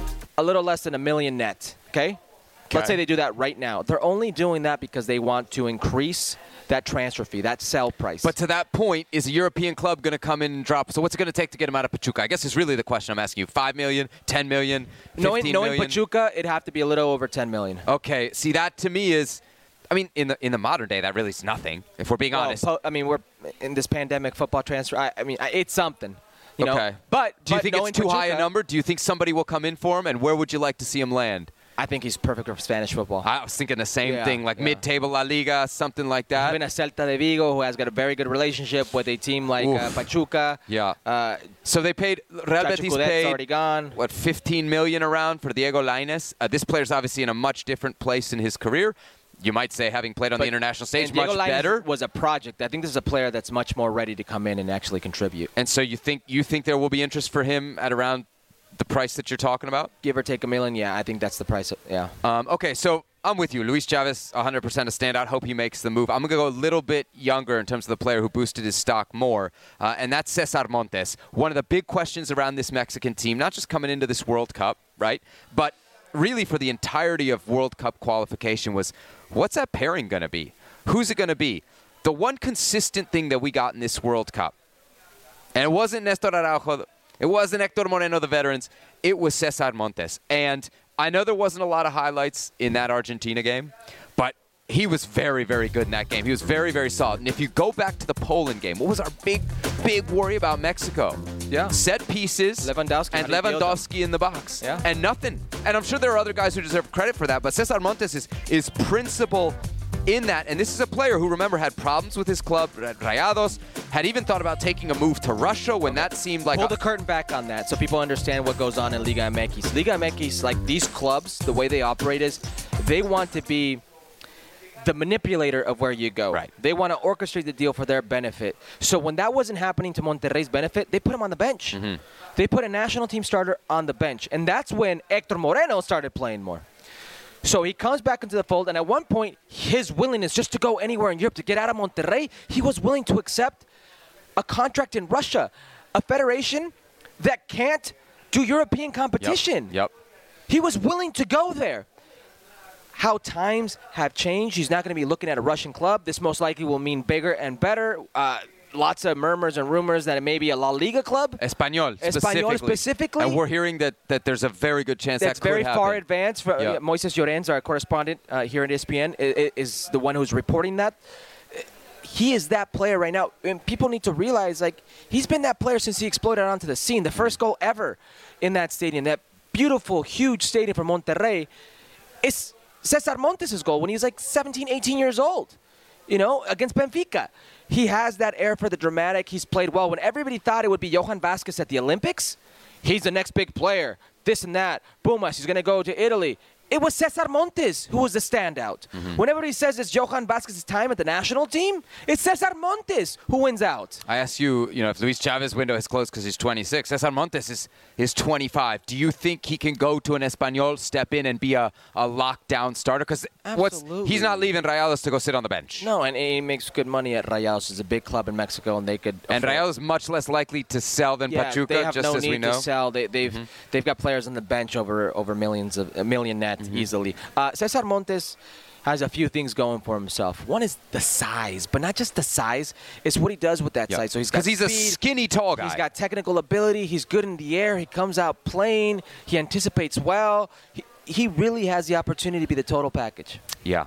a little less than $1 million net, okay? Let's say they do that right now. They're only doing that because they want to increase that transfer fee, that sell price. But to that point, is a European club going to come in and drop? So what's it going to take to get him out of Pachuca? I guess is really the question I'm asking you. $5 million, $10 million, $15 million? Knowing Pachuca, it'd have to be a little over $10 million. Okay. See, that to me is, in the modern day, that really is nothing, if we're being honest. We're in this pandemic football transfer. It's something. Okay. But do you think it's too high a number? Do you think somebody will come in for him? And where would you like to see him land? I think he's perfect for Spanish football. I was thinking the same thing, mid-table La Liga, something like that. Even a Celta de Vigo, who has got a very good relationship with a team like Pachuca. Yeah. So they paid, Real Betis paid, already gone. $15 million around for Diego Lainez. This player's obviously in a much different place in his career. You might say, having played on the international stage, much better. Was a project. I think this is a player that's much more ready to come in and actually contribute. And so you think there will be interest for him at around the price that you're talking about? Give or take $1 million, yeah. I think that's the price, Okay, so I'm with you. Luis Chavez, 100% a standout. Hope he makes the move. I'm going to go a little bit younger in terms of the player who boosted his stock more, and that's Cesar Montes. One of the big questions around this Mexican team, not just coming into this World Cup, right, but really for the entirety of World Cup qualification was, what's that pairing going to be? Who's it going to be? The one consistent thing that we got in this World Cup, and it wasn't Nestor Araujo, it wasn't Hector Moreno, the veterans, it was Cesar Montes. And I know there wasn't a lot of highlights in that Argentina game, but he was very, very good in that game. He was very, very solid. And if you go back to the Poland game, what was our big worry about Mexico? Yeah. Set pieces Lewandowski in the box. Yeah. And nothing. And I'm sure there are other guys who deserve credit for that, but Cesar Montes is principal in that. And this is a player who, remember, had problems with his club, Rayados, had even thought about taking a move to Russia when that seemed like... Pull the curtain back on that so people understand what goes on in Liga MX. Liga MX, like these clubs, the way they operate is they want to be the manipulator of where you go. Right. They want to orchestrate the deal for their benefit. So when that wasn't happening to Monterrey's benefit, they put him on the bench. Mm-hmm. They put a national team starter on the bench. And that's when Hector Moreno started playing more. So he comes back into the fold, and at one point, his willingness just to go anywhere in Europe, to get out of Monterrey, he was willing to accept a contract in Russia, a federation that can't do European competition. Yep. He was willing to go there. How times have changed. He's not going to be looking at a Russian club. This most likely will mean bigger and better. Lots of murmurs and rumors that it may be a La Liga club. Español specifically. And we're hearing that there's a very good chance that could happen. That's very far advanced. Moises Llorens, our correspondent here at ESPN, is the one who's reporting that. He is that player right now. And people need to realize, he's been that player since he exploded onto the scene. The first goal ever in that stadium, that beautiful, huge stadium for Monterrey, is Cesar Montes' goal when he was 17, 18 years old, against Benfica. He has that air for the dramatic. He's played well. When everybody thought it would be Johan Vazquez at the Olympics, he's the next big player, this and that. Pumas, he's going to go to Italy. It was Cesar Montes who was the standout. Whenever he says it's Johan Vazquez's time at the national team, it's Cesar Montes who wins out. I asked you, if Luis Chavez's window has closed because he's 26. Cesar Montes is 25. Do you think he can go to an Espanyol, step in, and be a lockdown starter? Because he's not leaving Rayados to go sit on the bench. No, and he makes good money at Rayados. It's a big club in Mexico, and they could. And Rayados is much less likely to sell than Pachuca, they have just no as need we know. To sell. They've got players on the bench over a million net easily. Cesar Montes has a few things going for himself. One is the size, but not just the size. It's what he does with that size. So he's a skinny, tall guy. He's got technical ability. He's good in the air. He comes out playing. He anticipates well. He really has the opportunity to be the total package. Yeah.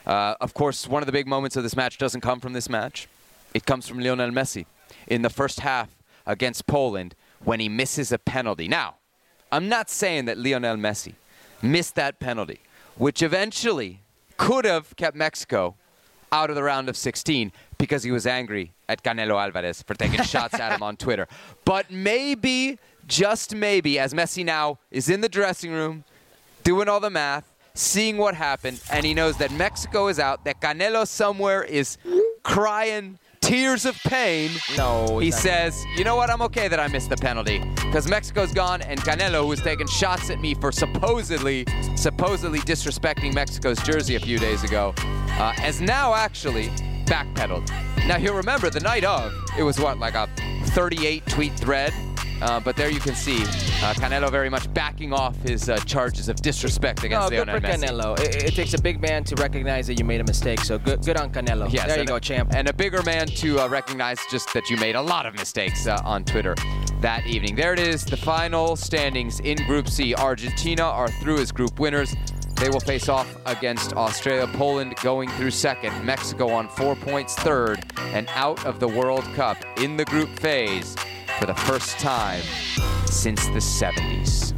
Of course, one of the big moments of this match doesn't come from this match. It comes from Lionel Messi in the first half against Poland when he misses a penalty. Now, I'm not saying that Lionel Messi missed that penalty, which eventually could have kept Mexico out of the round of 16 because he was angry at Canelo Alvarez for taking shots at him on Twitter. But maybe, just maybe, as Messi now is in the dressing room, doing all the math, seeing what happened, and he knows that Mexico is out, that Canelo somewhere is crying tears of pain. No, he says, you know what, I'm okay that I missed the penalty because Mexico's gone, and Canelo, who was taking shots at me for supposedly disrespecting Mexico's jersey a few days ago, has now actually backpedaled. Now, you'll remember the night of, it was like a 38-tweet thread. But there you can see Canelo very much backing off his charges of disrespect against Lionel Messi. Good for Canelo. It takes a big man to recognize that you made a mistake, so good on Canelo. Yes, there you go, champ. And a bigger man to recognize just that you made a lot of mistakes on Twitter that evening. There it is, the final standings in Group C. Argentina are through as group winners. They will face off against Australia. Poland going through second. Mexico on 4 points third and out of the World Cup in the group phase for the first time since the 70s.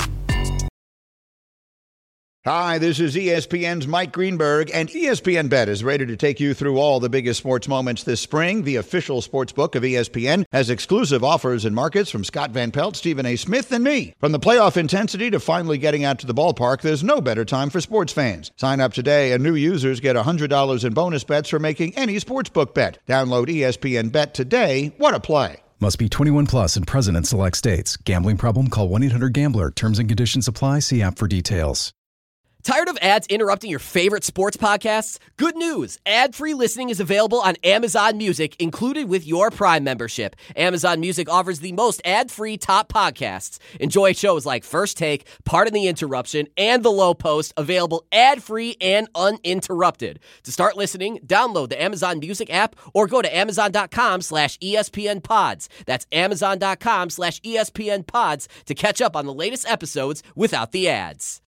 Hi, this is ESPN's Mike Greenberg, and ESPN Bet is ready to take you through all the biggest sports moments this spring. The official sports book of ESPN has exclusive offers and markets from Scott Van Pelt, Stephen A. Smith, and me. From the playoff intensity to finally getting out to the ballpark, there's no better time for sports fans. Sign up today, and new users get $100 in bonus bets for making any sportsbook bet. Download ESPN Bet today. What a play. Must be 21 plus and present in select states. Gambling problem? Call 1-800-GAMBLER. Terms and conditions apply. See app for details. Tired of ads interrupting your favorite sports podcasts? Good news. Ad-free listening is available on Amazon Music, included with your Prime membership. Amazon Music offers the most ad-free top podcasts. Enjoy shows like First Take, Pardon the Interruption, and The Low Post, available ad-free and uninterrupted. To start listening, download the Amazon Music app or go to amazon.com/ESPN Pods. That's amazon.com/ESPN Pods to catch up on the latest episodes without the ads.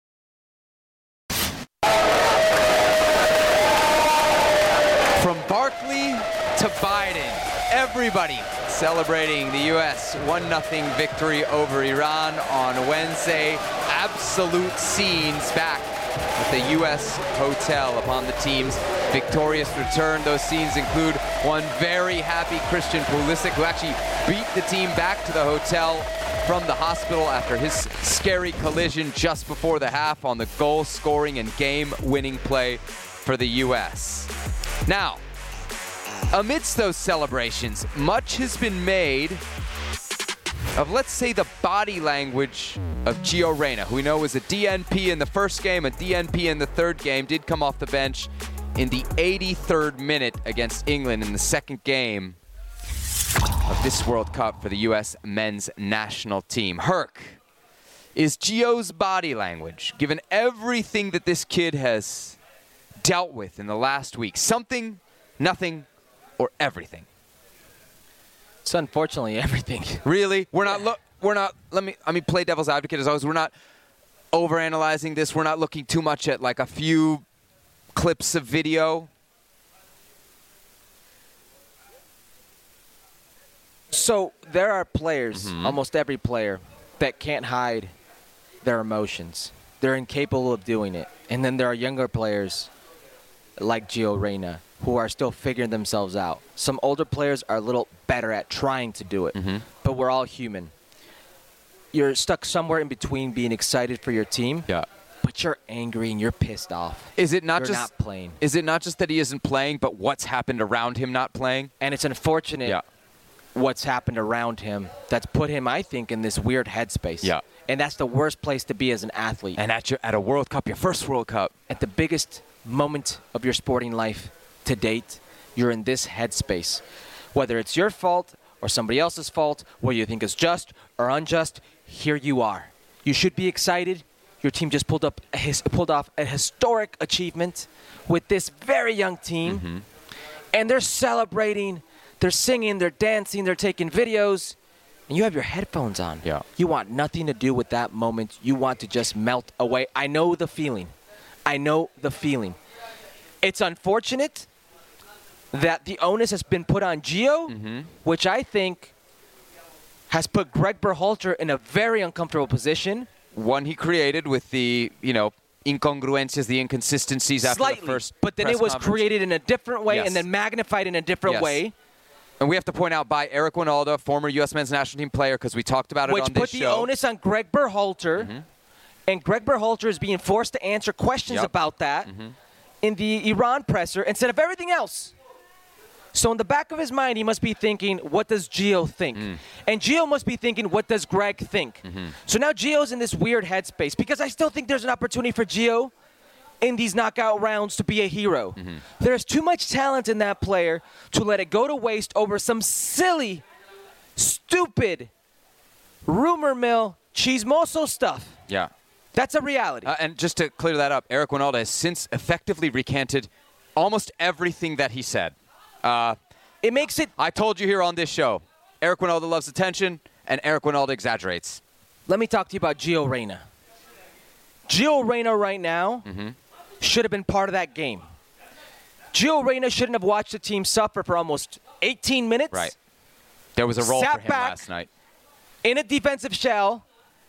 From Barkley to Biden, everybody celebrating the U.S. 1-0 victory over Iran on Wednesday. Absolute scenes back at the U.S. hotel upon the team's victorious return. Those scenes include one very happy Christian Pulisic, who actually beat the team back to the hotel from the hospital after his scary collision just before the half on the goal-scoring and game-winning play for the U.S. Now, amidst those celebrations, much has been made of, let's say, the body language of Gio Reyna, who we know was a DNP in the first game, a DNP in the third game, did come off the bench in the 83rd minute against England in the second game of this World Cup for the U.S. men's national team. Herc, is Gio's body language, given everything that this kid has dealt with in the last week, something, nothing, or everything? It's unfortunately everything. Really? Let me play devil's advocate as always. We're not overanalyzing this. We're not looking too much at like a few clips of video. So there are players, almost every player, that can't hide their emotions. They're incapable of doing it. And then there are younger players like Gio Reyna who are still figuring themselves out. Some older players are a little better at trying to do it, but we're all human. You're stuck somewhere in between being excited for your team But you're angry and you're pissed off. Is it not You're just not playing? Is it not just that he isn't playing, but what's happened around him not playing? And it's unfortunate Yeah. what's happened around him that's put him, I think, in this weird headspace. Yeah. And that's the worst place to be as an athlete. And at a World Cup, your first World Cup. At the biggest moment of your sporting life to date, you're in this headspace. Whether it's your fault or somebody else's fault, whether you think it's just or unjust, here you are. You should be excited. Your team just pulled off a historic achievement with this very young team. And they're celebrating, they're singing, they're dancing, they're taking videos. And you have your headphones on. Yeah. You want nothing to do with that moment. You want to just melt away. I know the feeling. It's unfortunate that the onus has been put on Gio, which I think has put Greg Berhalter in a very uncomfortable position. One he created with the, incongruences, the inconsistencies after Slightly, the first but then press it was conference. created in a different way Yes. and then magnified in a different Yes. way. And we have to point out by Eric Winalda, former U.S. men's national team player, because we talked about it Which on this put the show. onus on Greg Berhalter. And Greg Berhalter is being forced to answer questions Yep. about that in the Iran presser instead of everything else. So in the back of his mind, he must be thinking, what does Gio think? And Gio must be thinking, what does Greg think? So now Gio's in this weird headspace because I still think there's an opportunity for Gio in these knockout rounds to be a hero. There's too much talent in that player to let it go to waste over some silly, stupid, rumor mill, chismoso stuff. Yeah. That's a reality. And just to clear that up, Eric Winalda has since effectively recanted almost everything that he said. It makes it. I told you here on this show, Eric Winalda loves attention, and Eric Winalda exaggerates. Let me talk to you about Gio Reyna. Gio Reyna right now should have been part of that game. Gio Reyna shouldn't have watched the team suffer for almost 18 minutes. Right. There was a role Sat for him back last night. In a defensive shell,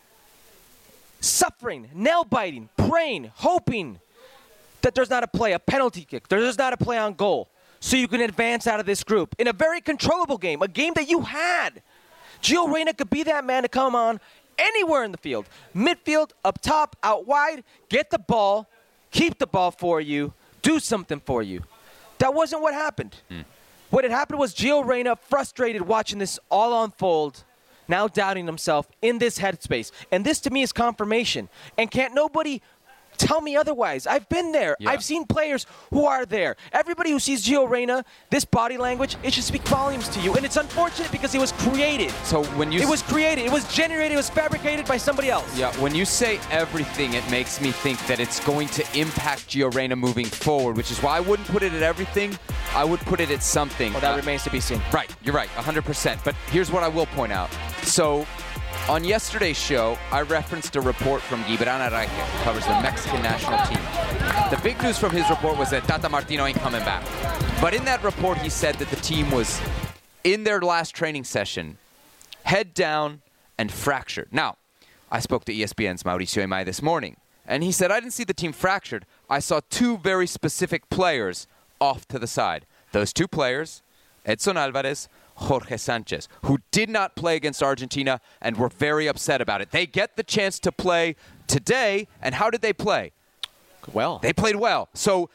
suffering, nail-biting, praying, hoping that there's not a play, a penalty kick, there's not a play on goal, so you can advance out of this group in a very controllable game, a game that you had. Gio Reyna could be that man to come on anywhere in the field. Midfield, up top, out wide, get the ball, keep the ball for you, do something for you. That wasn't what happened. What had happened was Gio Reyna, frustrated watching this all unfold, now doubting himself in this headspace. And this to me is confirmation. And can't nobody tell me otherwise. I've been there. Yeah. I've seen players who are there. Everybody who sees Gio Reyna, this body language, it should speak volumes to you. And it's unfortunate because it was created. So when you It was created. It was generated. It was fabricated by somebody else. Yeah, when you say everything, it makes me think that it's going to impact Gio Reyna moving forward, which is why I wouldn't put it at everything. I would put it at something. Well, that remains to be seen. Right, you're right, 100%. But here's what I will point out. So on yesterday's show, I referenced a report from Gibran Araique, who covers the Mexican national team. The big news from his report was that Tata Martino ain't coming back. But in that report, he said that the team was in their last training session, head down and fractured. Now, I spoke to ESPN's Mauricio Imay this morning, and he said, I didn't see the team fractured. I saw two very specific players off to the side. Those two players, Edson Alvarez, Jorge Sanchez, who did not play against Argentina and were very upset about it. They get the chance to play today, and how did they play? Well, They played well. So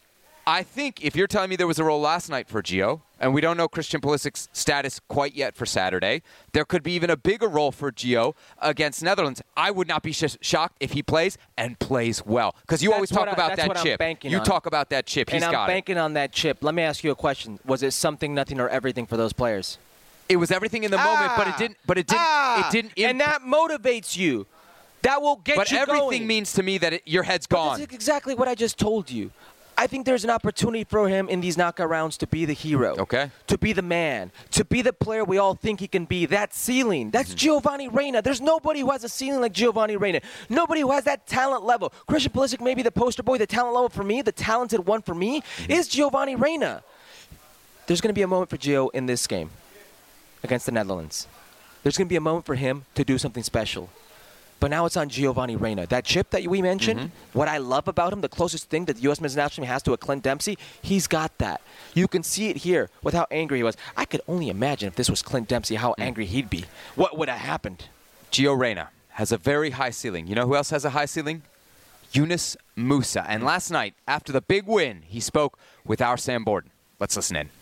I think if you're telling me there was a role last night for Gio, and we don't know Christian Pulisic's status quite yet for Saturday, there could be even a bigger role for Gio against Netherlands. I would not be shocked if he plays and plays well. Because you That's always talk what about that's that what I'm chip. banking You on. talk about that chip. He's and I'm got it. banking on that chip. Let me ask you a question. Was it something, nothing, or everything for those players? It was everything in the moment, but it didn't. It didn't. And that motivates you. That will get But you everything going. means to me that your head's But gone. that's exactly what I just told you. I think there's an opportunity for him in these knockout rounds to be the hero. Okay. To be the man. To be the player we all think he can be. That ceiling. That's Giovanni Reyna. There's nobody who has a ceiling like Giovanni Reyna. Nobody who has that talent level. Christian Pulisic may be the poster boy. The talent level for me, the talented one for me, is Giovanni Reyna. There's going to be a moment for Gio in this game against the Netherlands. There's going to be a moment for him to do something special. But now it's on Giovanni Reyna. That chip that we mentioned, what I love about him, the closest thing that the U.S. men's national team has to a Clint Dempsey, he's got that. You can see it here with how angry he was. I could only imagine if this was Clint Dempsey, how angry he'd be. What would have happened? Gio Reyna has a very high ceiling. You know who else has a high ceiling? Yunus Musah. And last night, after the big win, he spoke with our Sam Borden. Let's listen in.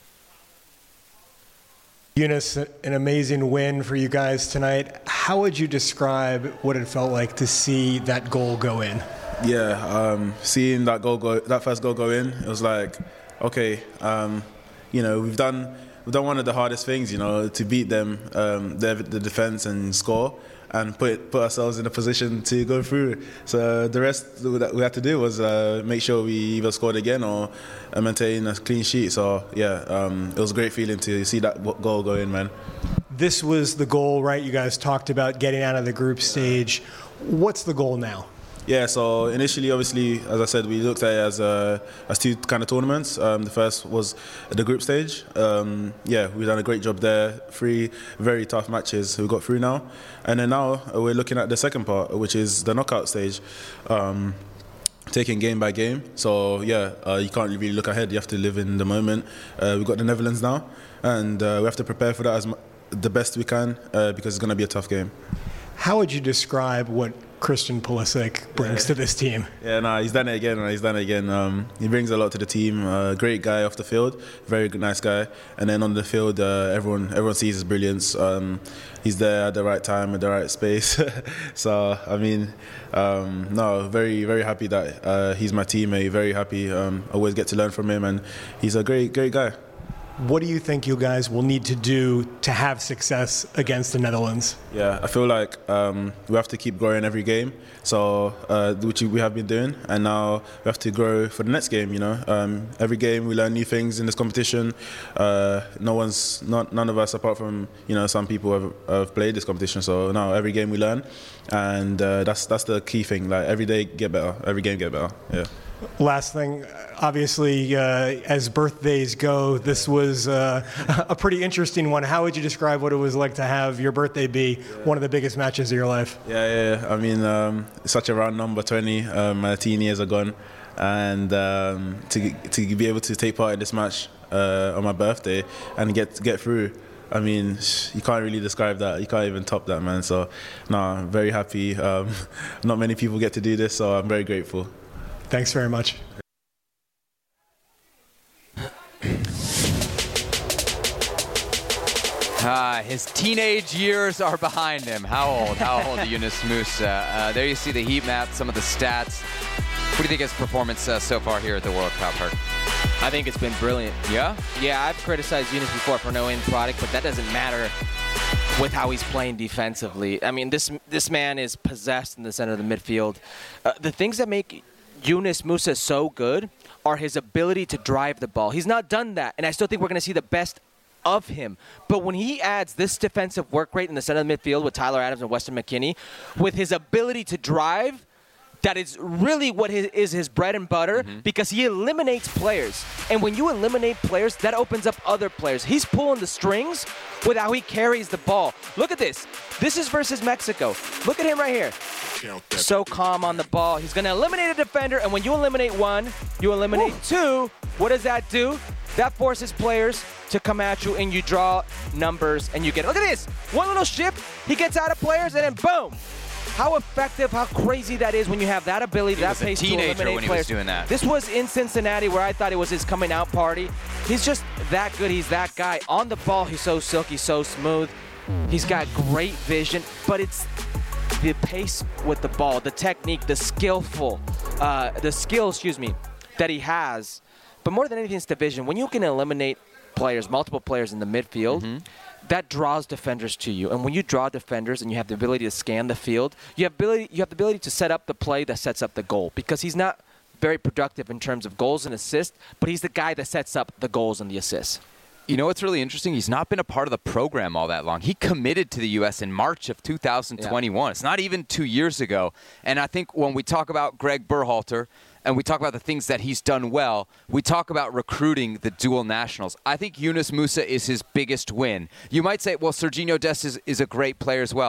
Yunus, an amazing win for you guys tonight. How would you describe what it felt like to see that goal go in? Yeah, seeing that first goal go in, it was like, okay, we've done one of the hardest things, to beat them, the defense and score, and put ourselves in a position to go through. So the rest that we had to do was make sure we either scored again or maintain a clean sheet. So yeah, it was a great feeling to see that goal go in, man. This was the goal, right? You guys talked about getting out of the group stage. What's the goal now? Yeah, so initially, obviously, as I said, we looked at it as two kind of tournaments. The first was the group stage. We've done a great job there. 3 very tough matches we got through now. And then now we're looking at the second part, which is the knockout stage, taking game by game. So, you can't really look ahead. You have to live in the moment. We've got the Netherlands now, and we have to prepare for that the best we can because it's going to be a tough game. How would you describe what Christian Pulisic brings to this team? Yeah, he's done it again. He brings a lot to the team. Great guy off the field, very nice guy. And then on the field, everyone sees his brilliance. He's there at the right time, at the right space. So, very, very happy that he's my teammate. Very happy. Always get to learn from him, and he's a great, great guy. What do you think you guys will need to do to have success against the Netherlands? Yeah, I feel like we have to keep growing every game, so which we have been doing, and now we have to grow for the next game. Every game we learn new things in this competition. None of us, apart from some people have played this competition. So now every game we learn, and that's the key thing. Like every day get better, every game get better. Yeah. Last thing, obviously, as birthdays go, this was a pretty interesting one. How would you describe what it was like to have your birthday be one of the biggest matches of your life? Yeah. It's such a round number, 20. My teen years are gone. And to be able to take part in this match on my birthday and get through, you can't really describe that. You can't even top that, man. So, I'm very happy. Not many people get to do this, so I'm very grateful. Thanks very much. His teenage years are behind him. How old Yunus Musah? There you see the heat map, some of the stats. What do you think of his performance so far here at the World Cup, Herc? I think it's been brilliant. Yeah? Yeah, I've criticized Yunus before for no end product, but that doesn't matter with how he's playing defensively. This man is possessed in the center of the midfield. The things that make Yunus Musah so good are his ability to drive the ball. He's not done that, and I still think we're going to see the best of him. But when he adds this defensive work rate in the center of the midfield with Tyler Adams and Weston McKennie, with his ability to drive, that is really what is his bread and butter, because he eliminates players. And when you eliminate players, that opens up other players. He's pulling the strings with how he carries the ball. Look at this. This is versus Mexico. Look at him right here. So calm on the ball. He's going to eliminate a defender, and when you eliminate one, you eliminate two. What does that do? That forces players to come at you, and you draw numbers, and you get it. Look at this. One little shift, he gets out of players, and then boom. How effective, how crazy that is when you have that ability, that pace to eliminate players. When he was doing that. This was in Cincinnati where I thought it was his coming out party. He's just that good. He's that guy. On the ball, he's so silky, so smooth. He's got great vision, but it's the pace with the ball, the technique, the skill, that he has. But more than anything, it's the vision. When you can eliminate players, multiple players in the midfield, that draws defenders to you. And when you draw defenders and you have the ability to scan the field, you have the ability to set up the play that sets up the goal. Because he's not very productive in terms of goals and assists, but he's the guy that sets up the goals and the assists. You know what's really interesting? He's not been a part of the program all that long. He committed to the U.S. in March of 2021. Yeah. It's not even 2 years ago. And I think when we talk about Greg Berhalter and we talk about the things that he's done well, we talk about recruiting the dual nationals. I think Yunus Musah is his biggest win. You might say, well, Serginho Dest is a great player as well.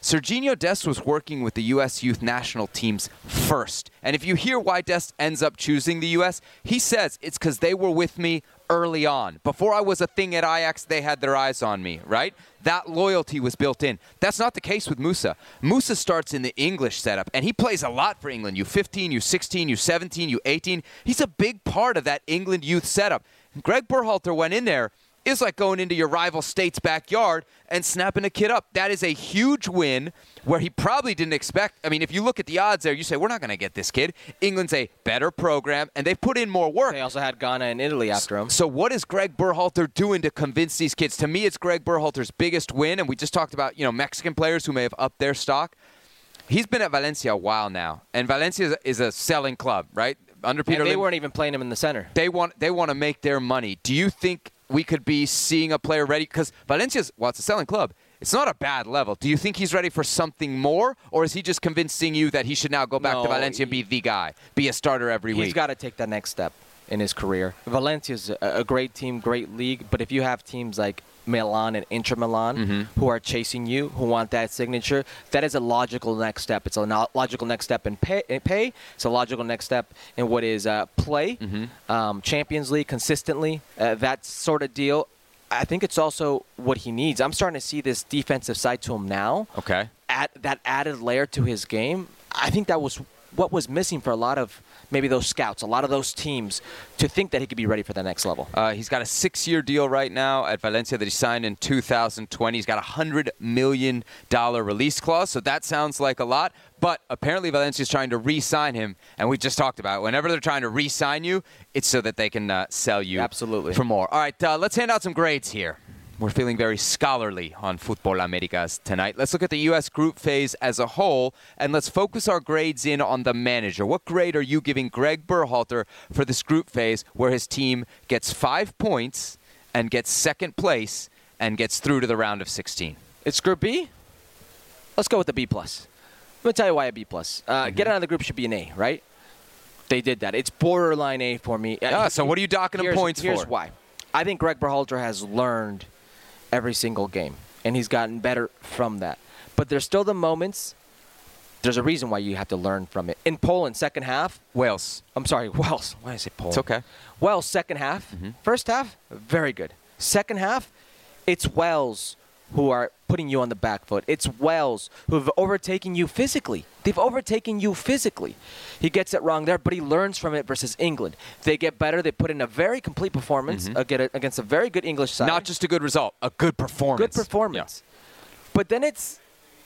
Serginho Dest was working with the U.S. youth national teams first. And if you hear why Dest ends up choosing the U.S., he says it's because they were with me early on. Before I was a thing at Ajax, they had their eyes on me, right? That loyalty was built in. That's not the case with Musa. Musa starts in the English setup, and he plays a lot for England. U15, U16, U17, U18. He's a big part of that England youth setup. Greg Berhalter went in there. It's like going into your rival state's backyard and snapping a kid up. That is a huge win where he probably didn't expect. I mean, if you look at the odds there, you say, we're not going to get this kid. England's a better program, and they've put in more work. They also had Ghana and Italy after him. So what is Greg Berhalter doing to convince these kids? To me, it's Greg Berhalter's biggest win, and we just talked about, Mexican players who may have upped their stock. He's been at Valencia a while now, and Valencia is a selling club, right? Under Peter And they Lim, weren't even playing him in the center. They want to make their money. Do you think we could be seeing a player ready? Because Valencia's, it's a selling club. It's not a bad level. Do you think he's ready for something more, or is he just convincing you that he should now go back to Valencia and be the guy, be a starter every week? He's got to take that next step in his career. Valencia's a great team, great league, but if you have teams like Milan and Inter Milan who are chasing you, who want that signature, that is a logical next step. It's a logical next step in pay. It's a logical next step in what is play, Champions League consistently, that sort of deal. I think it's also what he needs. I'm starting to see this defensive side to him now. Okay. That added layer to his game. I think that was what was missing for a lot of maybe those scouts, a lot of those teams, to think that he could be ready for the next level. He's got a 6-year deal right now at Valencia that he signed in 2020. He's got a $100 million release clause, so that sounds like a lot. But apparently Valencia's trying to re-sign him, and we just talked about it. Whenever they're trying to re-sign you, it's so that they can sell you Absolutely. for more. All right, let's hand out some grades here. We're feeling very scholarly on Futbol Americas tonight. Let's look at the U.S. group phase as a whole, and let's focus our grades in on the manager. What grade are you giving Greg Berhalter for this group phase where his team gets 5 points and gets second place and gets through to the round of 16? It's Group B? Let's go with the B+. Let me tell you why a B+. Get out of the group should be an A, right? They did that. It's borderline A for me. So what are you docking him points for? Here's why. I think Greg Berhalter has learned every single game, and he's gotten better from that. But there's still the moments. There's a reason why you have to learn from it. In Poland, second half. Wales. I'm sorry, Wales. Why did I say Poland? It's okay. Wales, second half. First half, very good. Second half, it's Wales who are putting you on the back foot. It's Wales who have overtaken you physically. They've overtaken you physically. He gets it wrong there, but he learns from it versus England. They get better. They put in a very complete performance against a very good English side. Not just a good result, a good performance. Good performance. Yeah. But then it's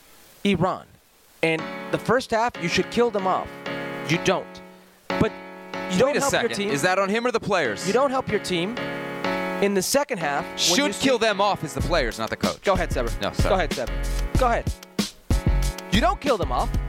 Iran. And the first half, you should kill them off. You don't. But you don't help your team. Is that on him or the players? You don't help your team. In the second half, should kill them off is the players, not the coach. Go ahead, Seb. No, sorry. Go ahead, Seb. Go ahead. You don't kill them off.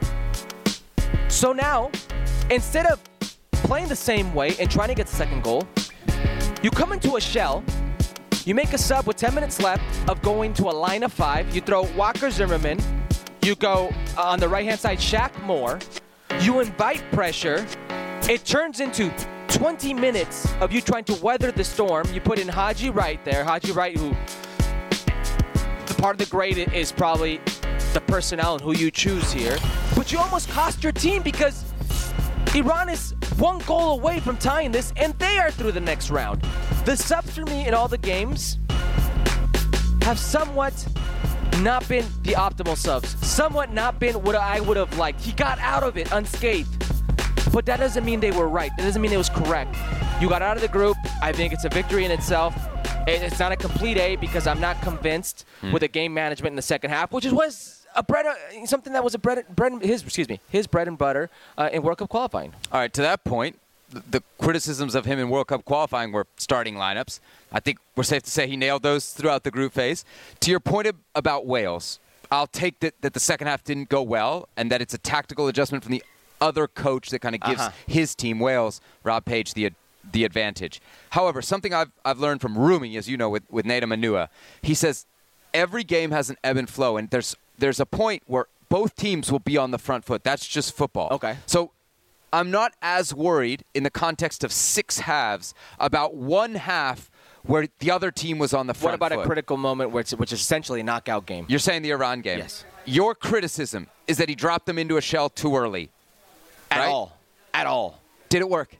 So now, instead of playing the same way and trying to get the second goal, you come into a shell. You make a sub with 10 minutes left of going to a line of 5. You throw Walker Zimmerman. You go on the right-hand side, Shaq Moore. You invite pressure. It turns into 20 minutes of you trying to weather the storm. You put in Haji Wright there. Haji Wright, who the part of the grade is probably the personnel and who you choose here. But you almost cost your team because Iran is 1 goal away from tying this, and they are through the next round. The subs for me in all the games have somewhat not been the optimal subs. Somewhat not been what I would have liked. He got out of it unscathed. But that doesn't mean they were right. That doesn't mean it was correct. You got out of the group. I think it's a victory in itself. It's not a complete A because I'm not convinced with the game management in the second half, which was something that was his bread and butter in World Cup qualifying. All right, to that point, the criticisms of him in World Cup qualifying were starting lineups. I think we're safe to say he nailed those throughout the group phase. To your point about Wales, I'll take that the second half didn't go well and that it's a tactical adjustment from the other coach that kind of gives his team, Wales, Rob Page, the advantage. However, something I've learned from Rumi, as you know, with Neda Manua, he says every game has an ebb and flow, and there's a point where both teams will be on the front foot. That's just football. Okay. So I'm not as worried in the context of 6 halves about one half where the other team was on the front What about foot. a critical moment which is essentially a knockout game? You're saying the Iran game. Yes. Your criticism is that he dropped them into a shell too early. At right? all. At all. Did it work?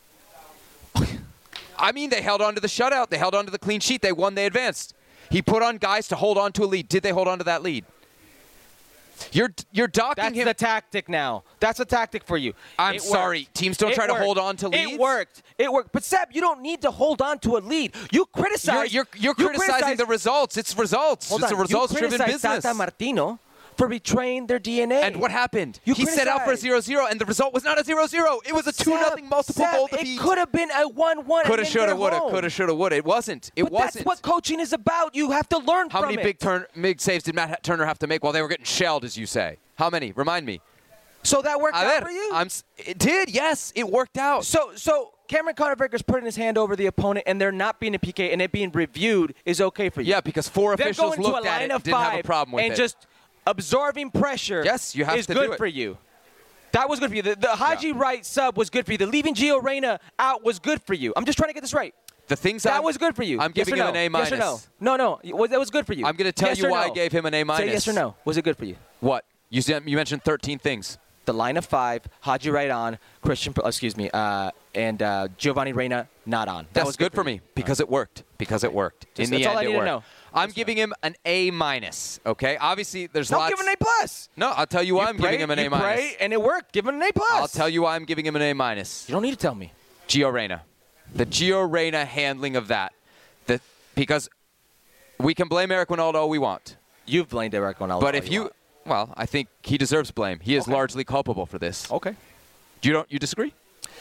I mean, they held on to the shutout. They held on to the clean sheet. They won. They advanced. He put on guys to hold on to a lead. Did they hold on to that lead? You're docking That's him. the tactic now. That's a tactic for you. I'm It sorry. worked. Teams don't It try to worked. hold on to leads? It worked. It worked. But, Seb, you don't need to hold on to a lead. You criticize. You're criticizing the results. It's results. Hold It's on. a results-driven You criticize business. Tata Martino for betraying their DNA. And what happened? You He set out for a criticized. 0-0, and the result was not a 0-0. It was a 2-0 multiple goal defeat. It could have been a 1-1. Coulda, shoulda, woulda. Coulda, shoulda, woulda. It wasn't. It But wasn't. that's what coaching is about. You have to learn How from many it. big saves did Matt Turner have to make while they were getting shelled, as you say? How many? Remind me. So that worked out for you? It did, yes. It worked out. So Cameron Conor-Breaker's putting his hand over the opponent, and there not being a PK and it being reviewed is okay for you. Yeah, because four Them officials going to looked a at line it, of didn't have a five problem with and it. just absorbing pressure Yes, you have is to good do it. for you. That was good for you. The Haji Wright sub was good for you. The leaving Gio Reyna out was good for you. I'm just trying to get this right. The things That was good for you. I'm Yes giving or him no? an A-. Yes or no? No. That was good for you. I'm going to tell Yes you or why no? I gave him an A-. Say yes or no. Was it good for you? What? You mentioned 13 things. The line of five, Haji Wright on, and Giovanni Reyna not on. That That's was good for me because it worked. Because it worked. In the that's all end, I it need to worked. know. I'm giving him an A-. Okay? Obviously, there's Don't lots. give him an A+. No, I'll tell you why I'm giving him an A-. You pray, and it worked. Give him an A+. I'll tell you why I'm giving him an A-. You don't need to tell me. Gio Reyna. The Gio Reyna handling of that. Because we can blame Eric Ronaldo all we want. You've blamed Eric Ronaldo. But if you... Well, I think he deserves blame. He is largely culpable for this. Okay. You disagree?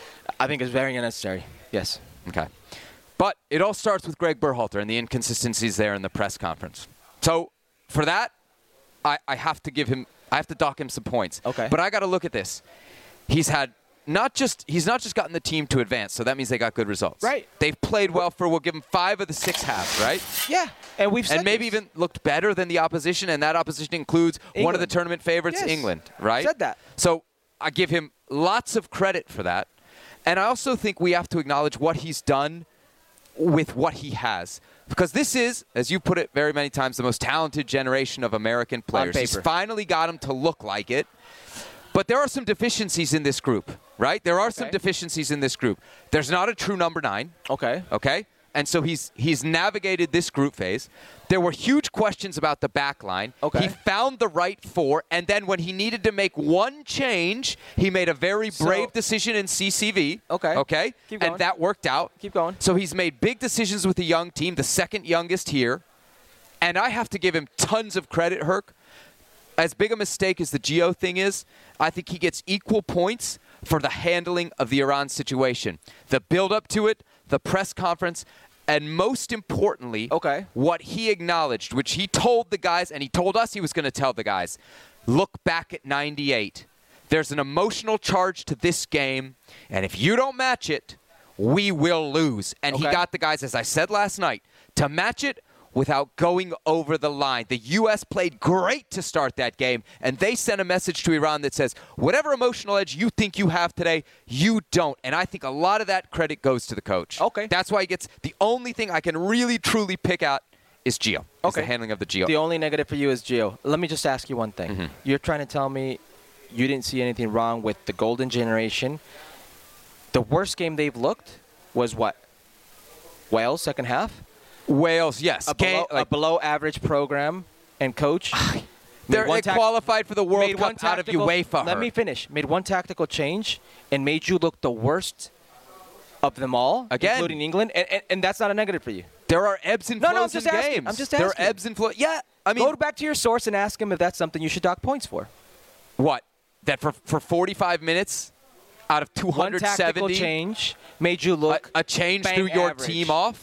I think it's very unnecessary. Yes. Okay. But it all starts with Greg Berhalter and the inconsistencies there in the press conference. So for that, I have to dock him some points. Okay. But I got to look at this. He's not just gotten the team to advance, so that means they got good results. Right. They've played well for, we'll give them 5 of the 6 halves, right? Yeah. And we've said And maybe this. even looked better than the opposition, and that opposition includes one of the England. tournament favorites, Yes. England, right? Said that. So I give him lots of credit for that. And I also think we have to acknowledge what he's done with what he has. Because this is, as you put it very many times, the most talented generation of American players. He's paper. finally got them to look like it. But there are some deficiencies in this group, right? There are some Okay. deficiencies in this group. There's not a true number 9. Okay. Okay? And so he's navigated this group phase. There were huge questions about the back line. Okay. He found the right 4, and then when he needed to make one change, he made a very brave decision in CCV. Okay. Okay? Keep going. And that worked out. Keep going. So he's made big decisions with the young team, the second youngest here. And I have to give him tons of credit, Herc. As big a mistake as the Gio thing is, I think he gets equal points for the handling of the Iran situation. The build-up to it, the press conference, and most importantly, what he acknowledged, which he told the guys, and he told us he was going to tell the guys, look back at 98. There's an emotional charge to this game, and if you don't match it, we will lose. And he got the guys, as I said last night, to match it without going over the line. The U.S. played great to start that game, and they sent a message to Iran that says, whatever emotional edge you think you have today, you don't. And I think a lot of that credit goes to the coach. Okay. That's why he gets – the only thing I can really, truly pick out is Gio. Is the handling of the Gio. The only negative for you is Gio. Let me just ask you one thing. Mm-hmm. You're trying to tell me you didn't see anything wrong with the Golden Generation. The worst game they've looked was what? Wales, second half? Wales, yes. A below-average program and coach. They qualified for the World Cup out of UEFA. Let me finish. Made one tactical change and made you look the worst of them all, Again. including England, and that's not a negative for you. There are ebbs and flows I'm just in asking. games. I'm just There are asking. ebbs and flows. Yeah, I mean, Go back to your source and ask him if that's something you should dock points for. what? That for 45 minutes out of One 270, tactical change made you look a change bang threw your average. team off?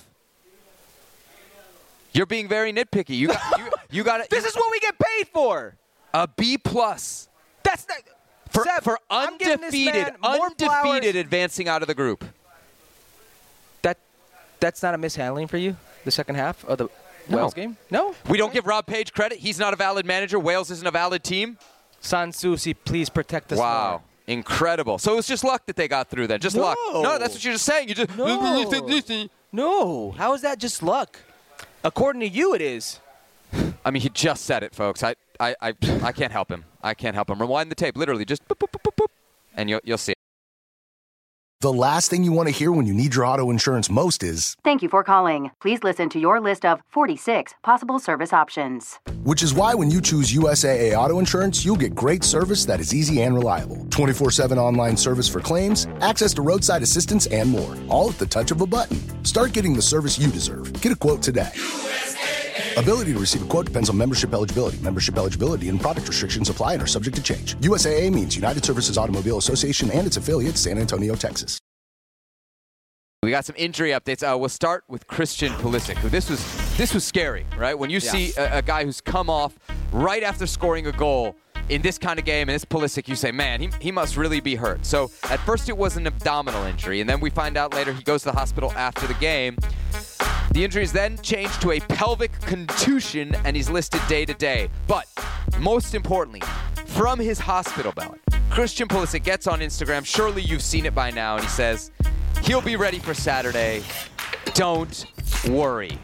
You're being very nitpicky. You got This is what we get paid for. a B plus That's not Seb, for I'm giving this undefeated, man more flowers. advancing out of the group. That's not a mishandling for you. The second half of the Wales game. No, We don't give Rob Page credit. He's not a valid manager. Wales isn't a valid team. Sansusi, please protect us. Wow. more. Incredible. So it was just luck that they got through then. Just luck. No, that's what you're just saying. You just No. How is that just luck? According to you, it is. I mean, he just said it, folks. I can't help him. I can't help him. Rewind the tape. Literally, just boop, boop, boop, boop, boop, and you'll see it. The last thing you want to hear when you need your auto insurance most is, "Thank you for calling. Please listen to your list of 46 possible service options." which is why when you choose USAA Auto Insurance, you'll get great service that is easy and reliable. 24/7 online service for claims, access to roadside assistance, and more. All at the touch of a button. Start getting the service you deserve. Get a quote today. Ability to receive a quote depends on membership eligibility. Membership eligibility and product restrictions apply and are subject to change. USAA means United Services Automobile Association and its affiliate, San Antonio, Texas. We got some injury updates. We'll start with Christian Pulisic, who this was scary, right? When you see a guy who's come off right after scoring a goal in this kind of game, and it's Pulisic, you say, man, he must really be hurt. So at first it was an abdominal injury, and then we find out later he goes to the hospital after the game. The injury is then changed to a pelvic contusion, and he's listed day to day. But most importantly, from his hospital ballot, Christian Pulisic gets on Instagram. Surely you've seen it by now, and he says, he'll be ready for Saturday. Don't worry.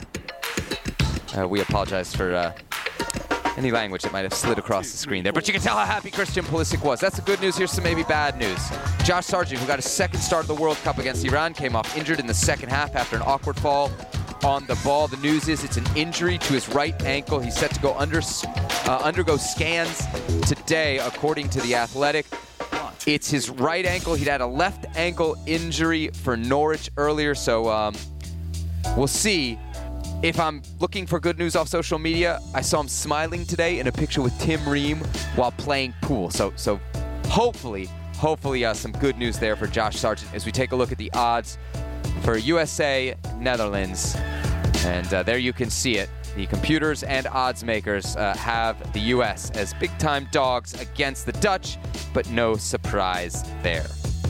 We apologize for any language that might have slid across the screen there. But you can tell how happy Christian Pulisic was. That's the good news. Here's some maybe bad news. Josh Sargent, who got his second start of the World Cup against Iran, came off injured in the second half after an awkward fall on the ball. The news is it's an injury to his right ankle. He's set to go undergo scans today, according to The Athletic. It's his right ankle. He'd had a left ankle injury for Norwich earlier, so we'll see. If I'm looking for good news off social media, I saw him smiling today in a picture with Tim Ream while playing pool. So hopefully some good news there for Josh Sargent as we take a look at the odds for USA, Netherlands. And there you can see it. The computers and odds makers have the U.S. as big-time dogs against the Dutch, but no surprise there.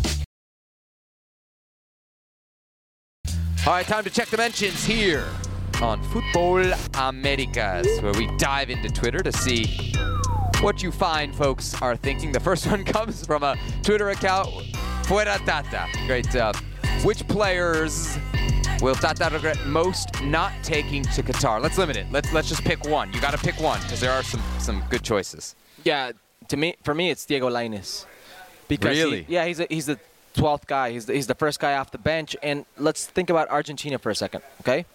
All right, time to check the mentions here on Futbol Americas, where we dive into Twitter to see what you fine folks are thinking. The first one comes from a Twitter account, Fuera Tata. Great. Which players will Tata regret most not taking to Qatar? Let's limit it. Let's just pick one. You got to pick one because there are some good choices. Yeah, for me, it's Diego Lainez. Because really? He's the 12th guy. He's the first guy off the bench. And let's think about Argentina for a second, okay?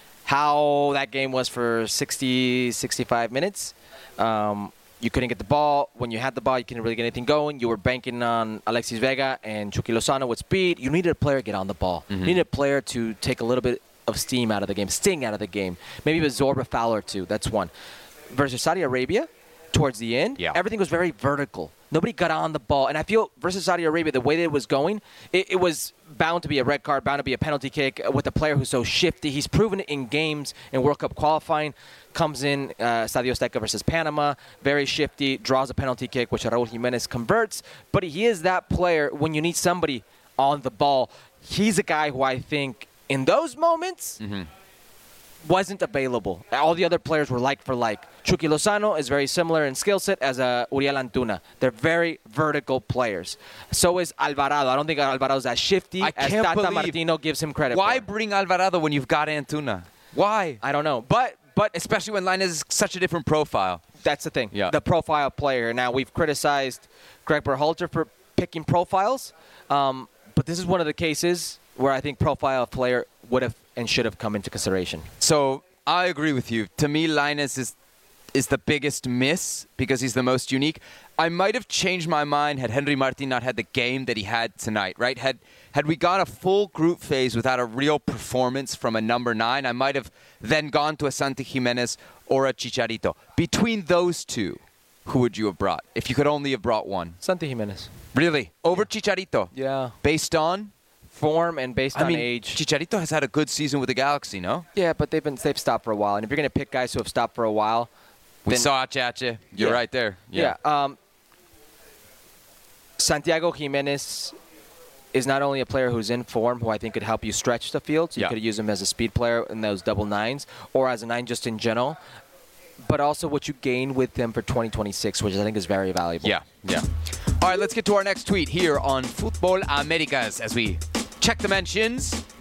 How that game was for 60, 65 minutes. You couldn't get the ball. When you had the ball, you couldn't really get anything going. You were banking on Alexis Vega and Chucky Lozano with speed. You needed a player to get on the ball. Mm-hmm. You needed a player to take a little bit of steam out of the game, sting out of the game. Maybe absorb a foul or two. That's one. Versus Saudi Arabia, towards the end, everything was very vertical. Nobody got on the ball. And I feel versus Saudi Arabia, the way that it was going, it was bound to be a red card, bound to be a penalty kick with a player who's so shifty. He's proven it in games in World Cup qualifying. Comes in, Stadio Azteca versus Panama, very shifty, draws a penalty kick, which Raul Jimenez converts. But he is that player when you need somebody on the ball. He's a guy who I think in those moments wasn't available. All the other players were like for like. Chucky Lozano is very similar in skill set as Uriel Antuna. They're very vertical players. So is Alvarado. I don't think Alvarado's as shifty as Tata Martino gives him credit Why for. bring Alvarado when you've got Antuna? Why? I don't know. But especially when Lainez is such a different profile. That's the thing. Yeah. The profile player. Now, we've criticized Greg Berhalter for picking profiles, but this is one of the cases where I think profile player would have and should have come into consideration. So I agree with you. To me, Lainez is the biggest miss because he's the most unique. I might have changed my mind had Henry Martin not had the game that he had tonight, right? Had we gone a full group phase without a real performance from a number 9, I might have then gone to a Santi Jimenez or a Chicharito. Between those two, who would you have brought if you could only have brought one? Santi Jimenez. Really? Over Chicharito? Yeah. Based on? Form and based on age. Chicharito has had a good season with the Galaxy, no? Yeah, but they've stopped for a while. And if you're going to pick guys who have stopped for a while, we saw it, Chacha. You're right there. Yeah. Santiago Jimenez is not only a player who's in form, who I think could help you stretch the field. So you could use him as a speed player in those double 9s or as a 9 just in general. But also what you gain with him for 2026, which I think is very valuable. Yeah. All right, let's get to our next tweet here on Futbol Americas as we check the mentions